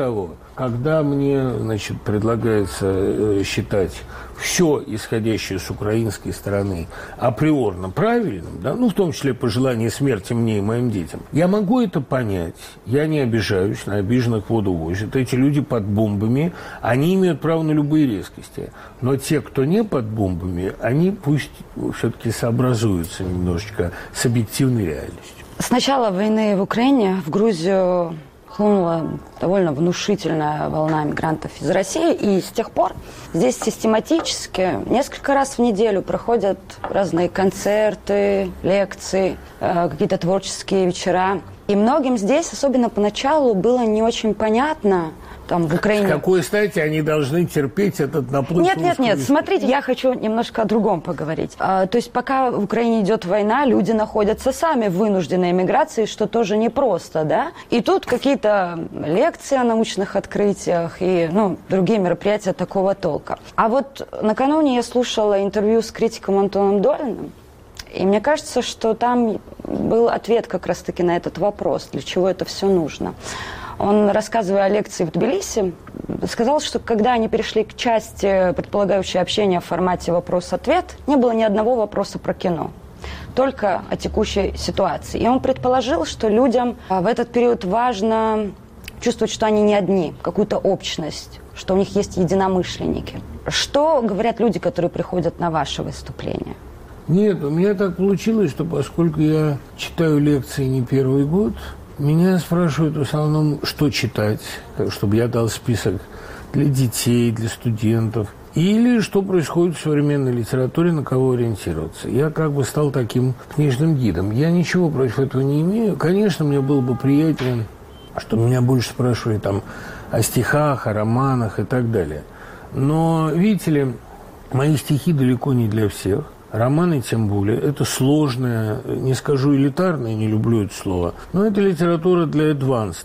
S6: когда мне, значит, предлагается считать все, исходящее с украинской стороны, априорно правильным, да, ну, в том числе пожелание смерти мне и моим детям, я могу это понять. Я не обижаюсь, на обиженных воду возят. Эти люди под бомбами, они имеют право на любые резкости. Но те, кто не под бомбами, они пусть все-таки сообразуются немножечко с объективной реальностью.
S5: С начала войны в Украине в Грузию хлынула довольно внушительная волна мигрантов из России, и с тех пор здесь систематически несколько раз в неделю проходят разные концерты, лекции, какие-то творческие вечера. И многим здесь, особенно поначалу, было не очень понятно, там, в Украине.
S6: С какой стати они должны терпеть этот наплыв?
S5: Нет, смотрите, я хочу немножко о другом поговорить. То есть пока в Украине идет война, люди находятся сами в вынужденной эмиграции, что тоже непросто, да? И тут какие-то лекции о научных открытиях и, другие мероприятия такого толка. А вот накануне я слушала интервью с критиком Антоном Долиным, и мне кажется, что там был ответ как раз-таки на этот вопрос, для чего это все нужно. Он, рассказывая о лекции в Тбилиси, сказал, что когда они перешли к части, предполагающей общение в формате вопрос-ответ, не было ни одного вопроса про кино, только о текущей ситуации. И он предположил, что людям в этот период важно чувствовать, что они не одни, какую-то общность, что у них есть единомышленники. Что говорят люди, которые приходят на ваши выступления?
S6: Нет, у меня так получилось, что поскольку я читаю лекции не первый год, меня спрашивают в основном, что читать, чтобы я дал список для детей, для студентов, или что происходит в современной литературе, на кого ориентироваться. Я как бы стал таким книжным гидом. Я ничего против этого не имею. Конечно, мне было бы приятнее, что меня больше спрашивали там о стихах, о романах и так далее. Но, видите ли, мои стихи далеко не для всех. Романы тем более. Это сложная, не скажу элитарная, не люблю это слово, но это литература для advanced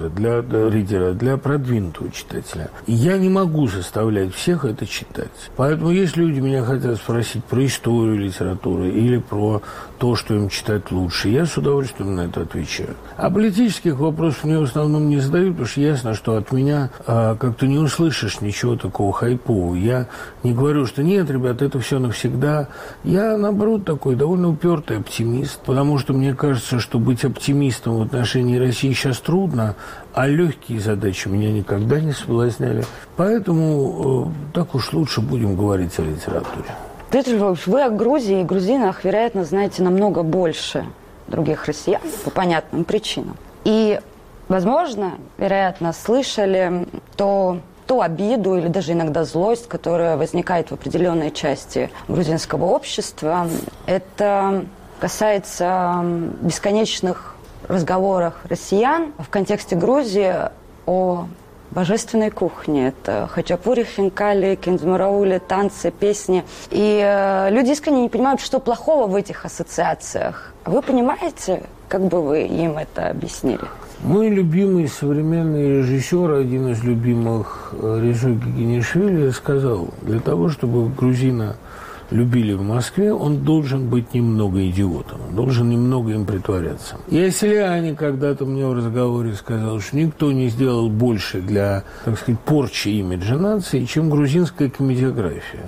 S6: reader, для продвинутого читателя. И я не могу заставлять всех это читать. Поэтому если люди меня хотят спросить про историю литературы или про то, что им читать лучше, я с удовольствием на это отвечаю. А политических вопросов мне в основном не задают, потому что ясно, что от меня как-то не услышишь ничего такого хайпового. Я не говорю, что нет, ребят, это все навсегда. Я, наоборот, такой довольно упертый оптимист, потому что мне кажется, что быть оптимистом в отношении России сейчас трудно, а легкие задачи меня никогда не соблазняли. Поэтому так уж лучше будем говорить о литературе.
S5: Дмитрий Львович, вы о Грузии и грузинах, вероятно, знаете намного больше других россиян по понятным причинам. И, возможно, вероятно, слышали ту обиду или даже иногда злость, которая возникает в определенной части грузинского общества. Это касается бесконечных разговоров россиян в контексте Грузии о божественной кухне. Это хачапури, хинкали, кинзмараули, танцы, песни. И люди искренне не понимают, что плохого в этих ассоциациях. Вы понимаете, как бы вы им это объяснили?
S6: Мой любимый современный режиссер, один из любимых Резо Гигинишвили, сказал, для того, чтобы грузина любили в Москве, он должен быть немного идиотом, должен немного им притворяться. И Асселиани когда-то мне в разговоре сказал, что никто не сделал больше для, так сказать, порчи имиджа нации, чем грузинская комедиография.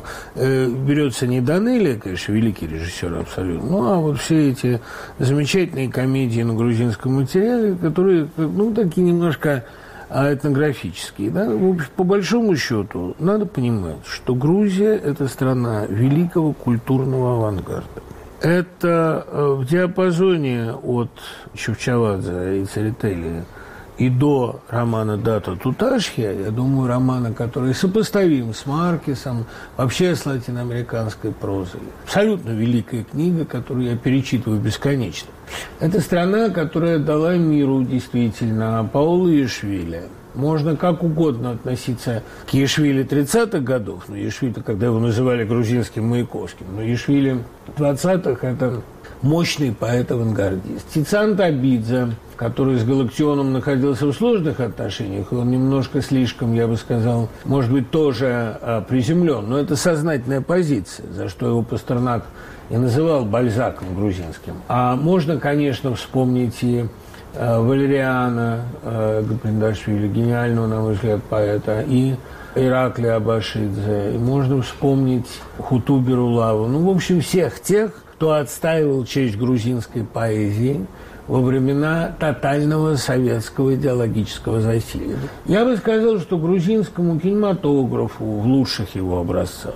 S6: Берется не Данелия, конечно, великий режиссер абсолютно, а вот все эти замечательные комедии на грузинском материале, которые, такие немножко этнографические. Да? В общем, по большому счету, надо понимать, что Грузия – это страна великого культурного авангарда. Это в диапазоне от Чавчавадзе и Церетели и до романа «Дата Туташхия», я думаю, романа, который сопоставим с Маркесом, вообще с латиноамериканской прозой. Абсолютно великая книга, которую я перечитываю бесконечно. Это страна, которая дала миру действительно Паоло Иешвили. Можно как угодно относиться к Иешвили 30-х годов, но Иешвили, когда его называли грузинским Маяковским, но Иешвили 20-х – это мощный поэт-авангардист. Тициан Табидзе, который с Галактионом находился в сложных отношениях, он немножко слишком, я бы сказал, может быть, тоже приземлен, но это сознательная позиция, за что его Пастернак и называл Бальзаком грузинским. А можно, конечно, вспомнить и Валериана Гаприндашвили, гениального, на мой взгляд, поэта, и Ираклия Абашидзе, и можно вспомнить Хуту Берулаву. Ну, в общем, всех тех, кто отстаивал честь грузинской поэзии во времена тотального советского идеологического засилия. Я бы сказал, что грузинскому кинематографу в лучших его образцах,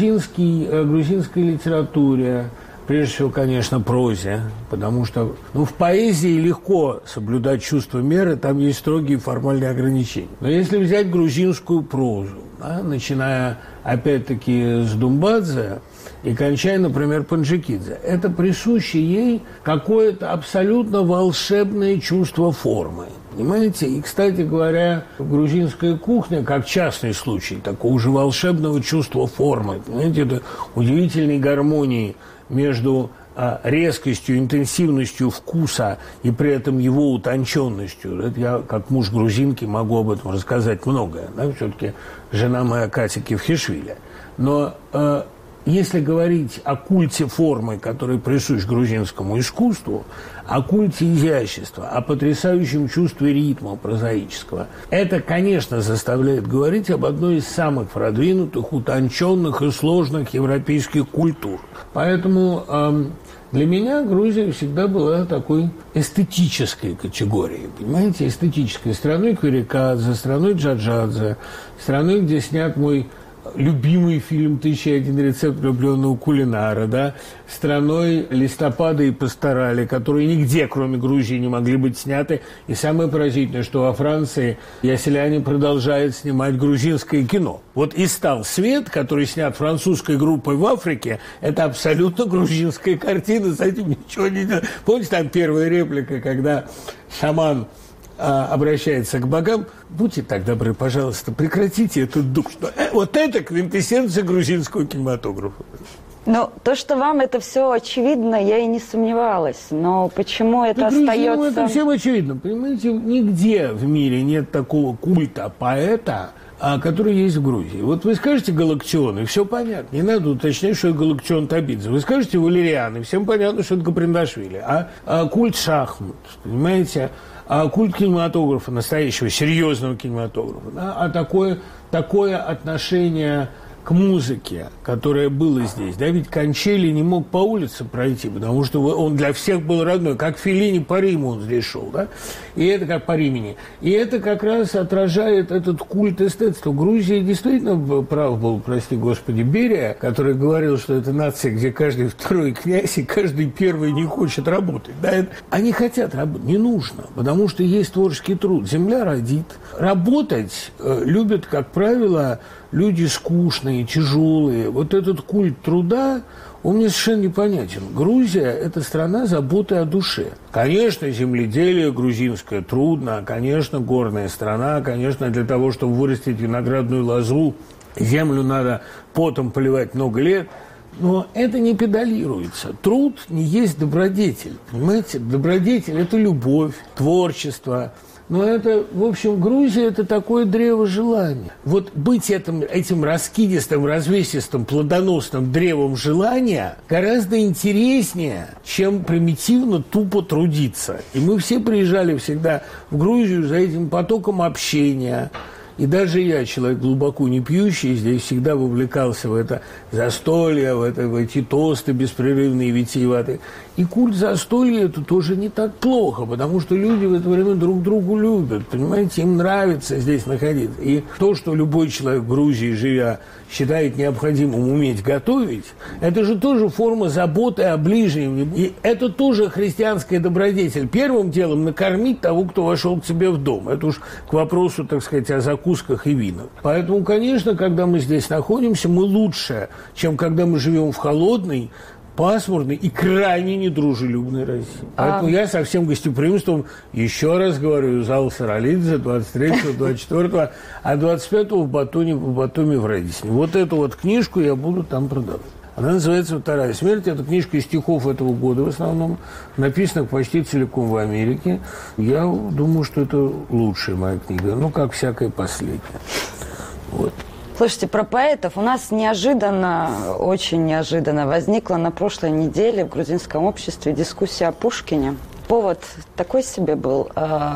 S6: грузинской литературе, прежде всего, конечно, прозе, потому что в поэзии легко соблюдать чувство меры, там есть строгие формальные ограничения. Но если взять грузинскую прозу, начиная, опять-таки, с Думбадзе и кончая, например, Панджикидзе, это присуще ей какое-то абсолютно волшебное чувство формы. Понимаете? И, кстати говоря, грузинская кухня, как частный случай такого же волшебного чувства формы, понимаете, это удивительной гармонии между резкостью, интенсивностью вкуса и при этом его утонченностью. Это я, как муж грузинки, могу об этом рассказать многое. Да? Все-таки жена моя Катя Кевхишвили. Но если говорить о культе формы, который присущ грузинскому искусству, о культе изящества, о потрясающем чувстве ритма прозаического, это, конечно, заставляет говорить об одной из самых продвинутых, утонченных и сложных европейских культур. Поэтому для меня Грузия всегда была такой эстетической категорией, понимаете, эстетической страной Квирикадзе, страной Джаджадзе, страной, где снят мой любимый фильм «1001 рецепт влюбленного кулинара», да, страной листопада и пасторали, которые нигде, кроме Грузии, не могли быть сняты. И самое поразительное, что во Франции Яселянин продолжает снимать грузинское кино. Вот «И стал свет», который снят французской группой в Африке, это абсолютно грузинская картина, с этим ничего не делать. Помните, там первая реплика, когда шаман обращается к богам: будьте так добры, пожалуйста, прекратите этот дух. Вот это квинтэссенция грузинского кинематографа.
S5: Ну, то, что вам это все очевидно, я и не сомневалась. Но почему это остается...
S6: Это всем очевидно. Понимаете, нигде в мире нет такого культа поэта, который есть в Грузии. Вот вы скажете Галактион, и все понятно. Не надо уточнять, что это Галактион Табидзе. Вы скажете Валериан, и всем понятно, что это Гаприндашвили. Культ шахмат, понимаете, культ кинематографа, настоящего, серьезного кинематографа, да? Такое отношение к музыке, которое было здесь. Да, ведь Кончели не мог по улице пройти, потому что он для всех был родной. Как Феллини по Риму он здесь шел, да? И это как по Римени. И это как раз отражает этот культ эстетства. Грузия действительно прав был, прости господи, Берия, который говорил, что это нация, где каждый второй князь и каждый первый не хочет работать. Да? Они хотят работать, не нужно, потому что есть творческий труд. Земля родит. Работать любят, как правило, люди скучные, тяжелые. Вот этот культ труда, он мне совершенно непонятен. Грузия – это страна заботы о душе. Конечно, земледелие грузинское трудно, конечно, горная страна, конечно, для того, чтобы вырастить виноградную лозу, землю надо потом поливать много лет. Но это не педалируется. Труд не есть добродетель. Понимаете? Добродетель – это любовь, творчество. Но это, в общем, Грузия – это такое древо желания. Вот быть этим раскидистым, развесистым, плодоносным древом желания гораздо интереснее, чем примитивно тупо трудиться. И мы все приезжали всегда в Грузию за этим потоком общения. И даже я, человек глубоко не пьющий, здесь всегда вовлекался в это застолье, в эти тосты беспрерывные, витиеватые. И культ застолья – это тоже не так плохо, потому что люди в это время друг другу любят, понимаете, им нравится здесь находиться. И то, что любой человек в Грузии, живя, считает необходимым уметь готовить, это же тоже форма заботы о ближнем. И это тоже христианская добродетель. Первым делом накормить того, кто вошел к тебе в дом. Это уж к вопросу, так сказать, о закусках и винах. Поэтому, конечно, когда мы здесь находимся, мы лучше, чем когда мы живем в холодной, пасмурной и крайне недружелюбной России. Поэтому я со всем гостеприимством еще раз говорю: зал Саралидзе 23-го, 24-го, а 25-го в Батуми в Редисне. Вот эту вот книжку я буду там продавать. Она называется «Вторая смерть». Это книжка из стихов этого года в основном, написана почти целиком в Америке. Я думаю, что это лучшая моя книга, как всякая последняя. Вот.
S5: Слушайте, про поэтов у нас неожиданно, очень неожиданно возникла на прошлой неделе в грузинском обществе дискуссия о Пушкине. повод такой себе был.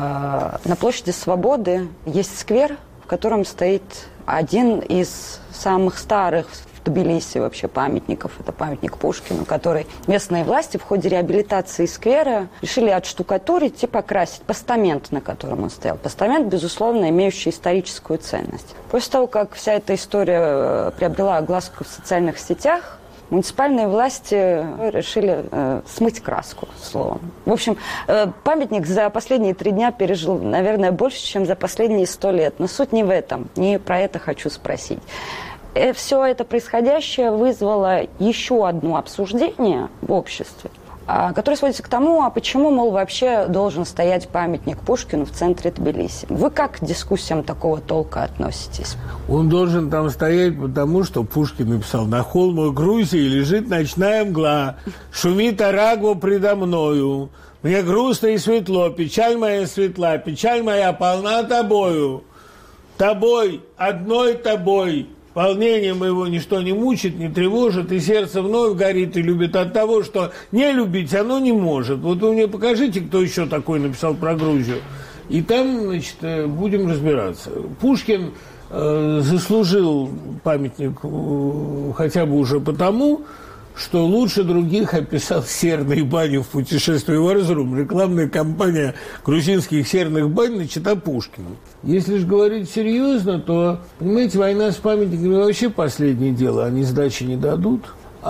S5: На площади Свободы есть сквер, в котором стоит один из самых старых в Тбилиси вообще памятников. Это памятник Пушкину, который местные власти в ходе реабилитации сквера решили отштукатурить и покрасить постамент, на котором он стоял. Постамент, безусловно, имеющий историческую ценность. После того, как вся эта история приобрела огласку в социальных сетях, муниципальные власти решили смыть краску, словом. В общем, памятник за последние 3 дня пережил, наверное, больше, чем за последние 100 лет. Но суть не в этом, не про это хочу спросить. Все это происходящее вызвало еще одно обсуждение в обществе, которое сводится к тому, а почему, мол, вообще должен стоять памятник Пушкину в центре Тбилиси. Вы как к дискуссиям такого толка относитесь?
S6: Он должен там стоять, потому что Пушкин написал: «На холмах Грузии лежит ночная мгла, шумит Арагва предо мною. Мне грустно и светло, печаль моя светла, печаль моя полна тобою. Тобой, одной тобой». Волнение моего ничто не мучит, не тревожит, и сердце вновь горит и любит от того, что не любить оно не может. Вот вы мне покажите, кто еще такой написал про Грузию. И там, значит, будем разбираться. Пушкин заслужил памятник хотя бы уже потому, что лучше других описал серные бани в «Путешествии в Эрзурум». Рекламная кампания грузинских серных бань начата Пушкиным. Если же говорить серьезно, то, понимаете, война с памятниками вообще последнее дело. Они сдачи не дадут.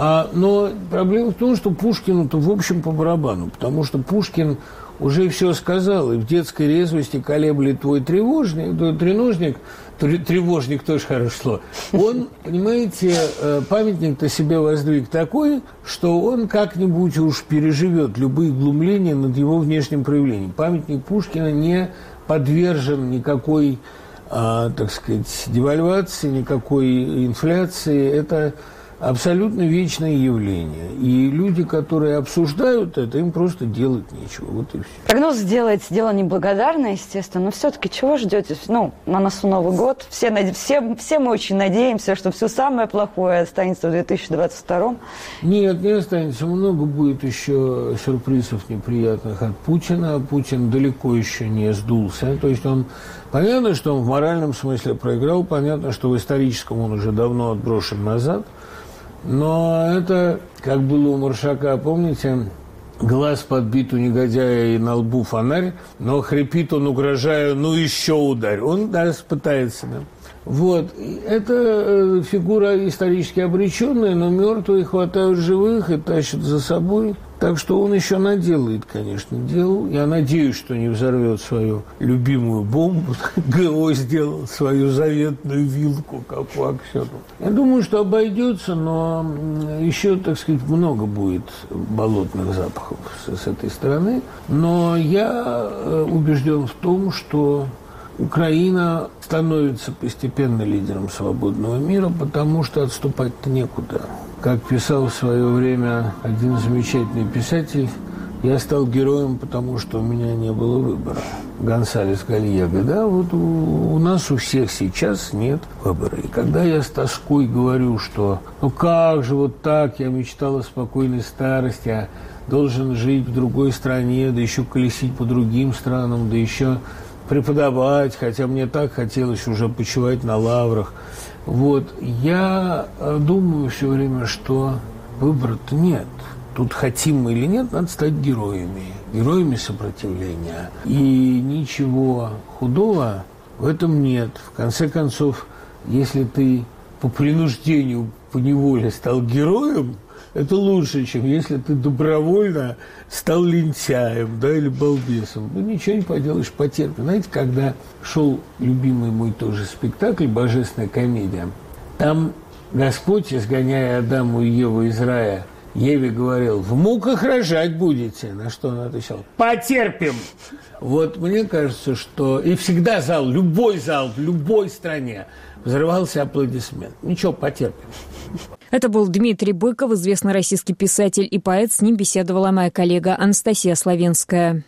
S6: Но проблема в том, что Пушкину-то в общем по барабану. Потому что Пушкин уже все сказал. И в детской резвости колеблет твой треножник, тревожник тоже хорошее слово. Он, понимаете, памятник-то себе воздвиг такой, что он как-нибудь уж переживет любые глумления над его внешним проявлением. Памятник Пушкина не подвержен никакой, так сказать, девальвации, никакой инфляции. Это абсолютно вечное явление. И люди, которые обсуждают это, им просто делать нечего. Вот и все.
S5: Прогноз сделать дело неблагодарное, естественно, но все-таки чего ждете? На носу Новый год. Все мы очень надеемся, что все самое плохое останется в 2022.
S6: Нет, не останется. Много будет еще сюрпризов неприятных от Путина. А Путин далеко еще не сдулся. То есть понятно, что он в моральном смысле проиграл. Понятно, что в историческом он уже давно отброшен назад. Но это, как было у Маршака, помните, глаз подбит у негодяя и на лбу фонарь, но хрипит он, угрожая: ну еще ударь. Он, пытается. Да. Вот. Это фигура исторически обреченная, но мертвые хватают живых и тащат за собой. Так что он еще наделает, конечно, дел. Я надеюсь, что не взорвет свою любимую бомбу. ГО сделал свою заветную вилку, как у Аксенова. Я думаю, что обойдется, но еще, так сказать, много будет болотных запахов с этой стороны. Но я убежден в том, что Украина становится постепенно лидером свободного мира, потому что отступать-то некуда. Как писал в свое время один замечательный писатель, я стал героем, потому что у меня не было выбора. Гонсалес Гальего. Да, вот у нас у всех сейчас нет выбора. И когда я с тоской говорю, что как же вот так, я мечтал о спокойной старости, а должен жить в другой стране, да еще колесить по другим странам, да еще преподавать, хотя мне так хотелось уже почивать на лаврах. Вот, я думаю все время, что выбора-то нет. Тут хотим мы или нет, надо стать героями сопротивления. И ничего худого в этом нет. В конце концов, если ты по принуждению, по неволе стал героем, это лучше, чем если ты добровольно стал лентяем, или балбесом. Ничего не поделаешь, потерпи. Знаете, когда шел любимый мой тоже спектакль «Божественная комедия», там Господь, изгоняя Адаму и Еву из рая, Еве говорил: в муках рожать будете. На что он отвечал: потерпим. Вот мне кажется, что и всегда зал в любой стране взрывался аплодисмент. Ничего, потерпим.
S1: Это был Дмитрий Быков, известный российский писатель и поэт. С ним беседовала моя коллега Анастасия Славенская.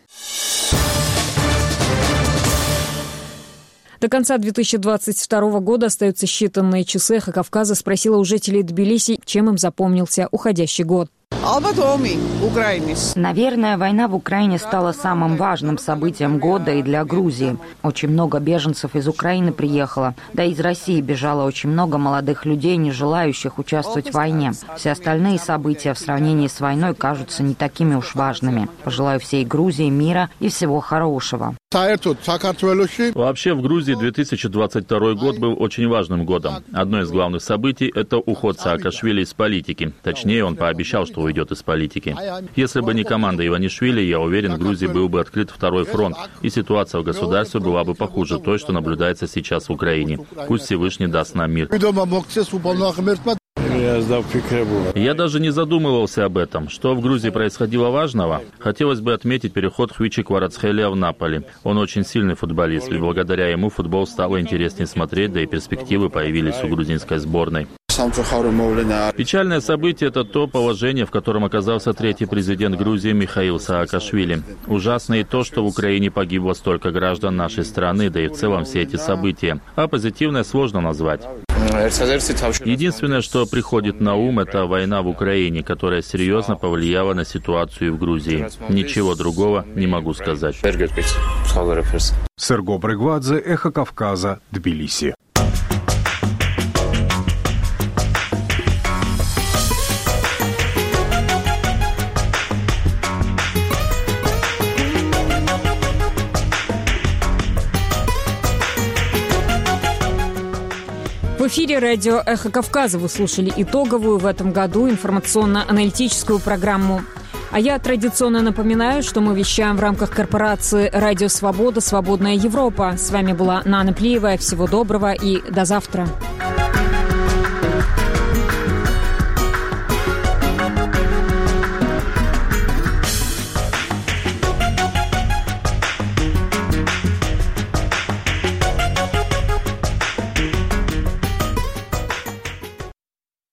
S1: До конца 2022 года остаются считанные часы. «Эхо Кавказа» спросила у жителей Тбилиси, чем им запомнился уходящий год.
S7: Наверное, война в Украине стала самым важным событием года и для Грузии. Очень много беженцев из Украины приехало. Да и из России бежало очень много молодых людей, не желающих участвовать в войне. Все остальные события в сравнении с войной кажутся не такими уж важными. Пожелаю всей Грузии мира и всего хорошего.
S8: Вообще в Грузии 2022 год был очень важным годом. Одно из главных событий – это уход Саакашвили из политики. Точнее, он пообещал, что уйдет из политики. Если бы не команда Иванишвили, я уверен, в Грузии был бы открыт второй фронт, и ситуация в государстве была бы похуже той, что наблюдается сейчас в Украине. Пусть Всевышний даст нам мир. Я даже не задумывался об этом. Что в Грузии происходило важного? Хотелось бы отметить переход Хвичи Кварацхелия в Наполи. Он очень сильный футболист, и благодаря ему футбол стало интереснее смотреть, да и перспективы появились у грузинской сборной. Печальное событие – это то положение, в котором оказался третий президент Грузии Михаил Саакашвили. Ужасно и то, что в Украине погибло столько граждан нашей страны, да и в целом все эти события. А позитивное сложно назвать. Единственное, что приходит на ум, это война в Украине, которая серьезно повлияла на ситуацию в Грузии. Ничего другого не могу сказать.
S9: Серго Бригвадзе, Эхо Кавказа, Тбилиси.
S1: В эфире радио «Эхо Кавказа» вы слушали итоговую в этом году информационно-аналитическую программу. А я традиционно напоминаю, что мы вещаем в рамках корпорации «Радио Свобода. Свободная Европа». С вами была Нана Плиева. Всего доброго и до завтра.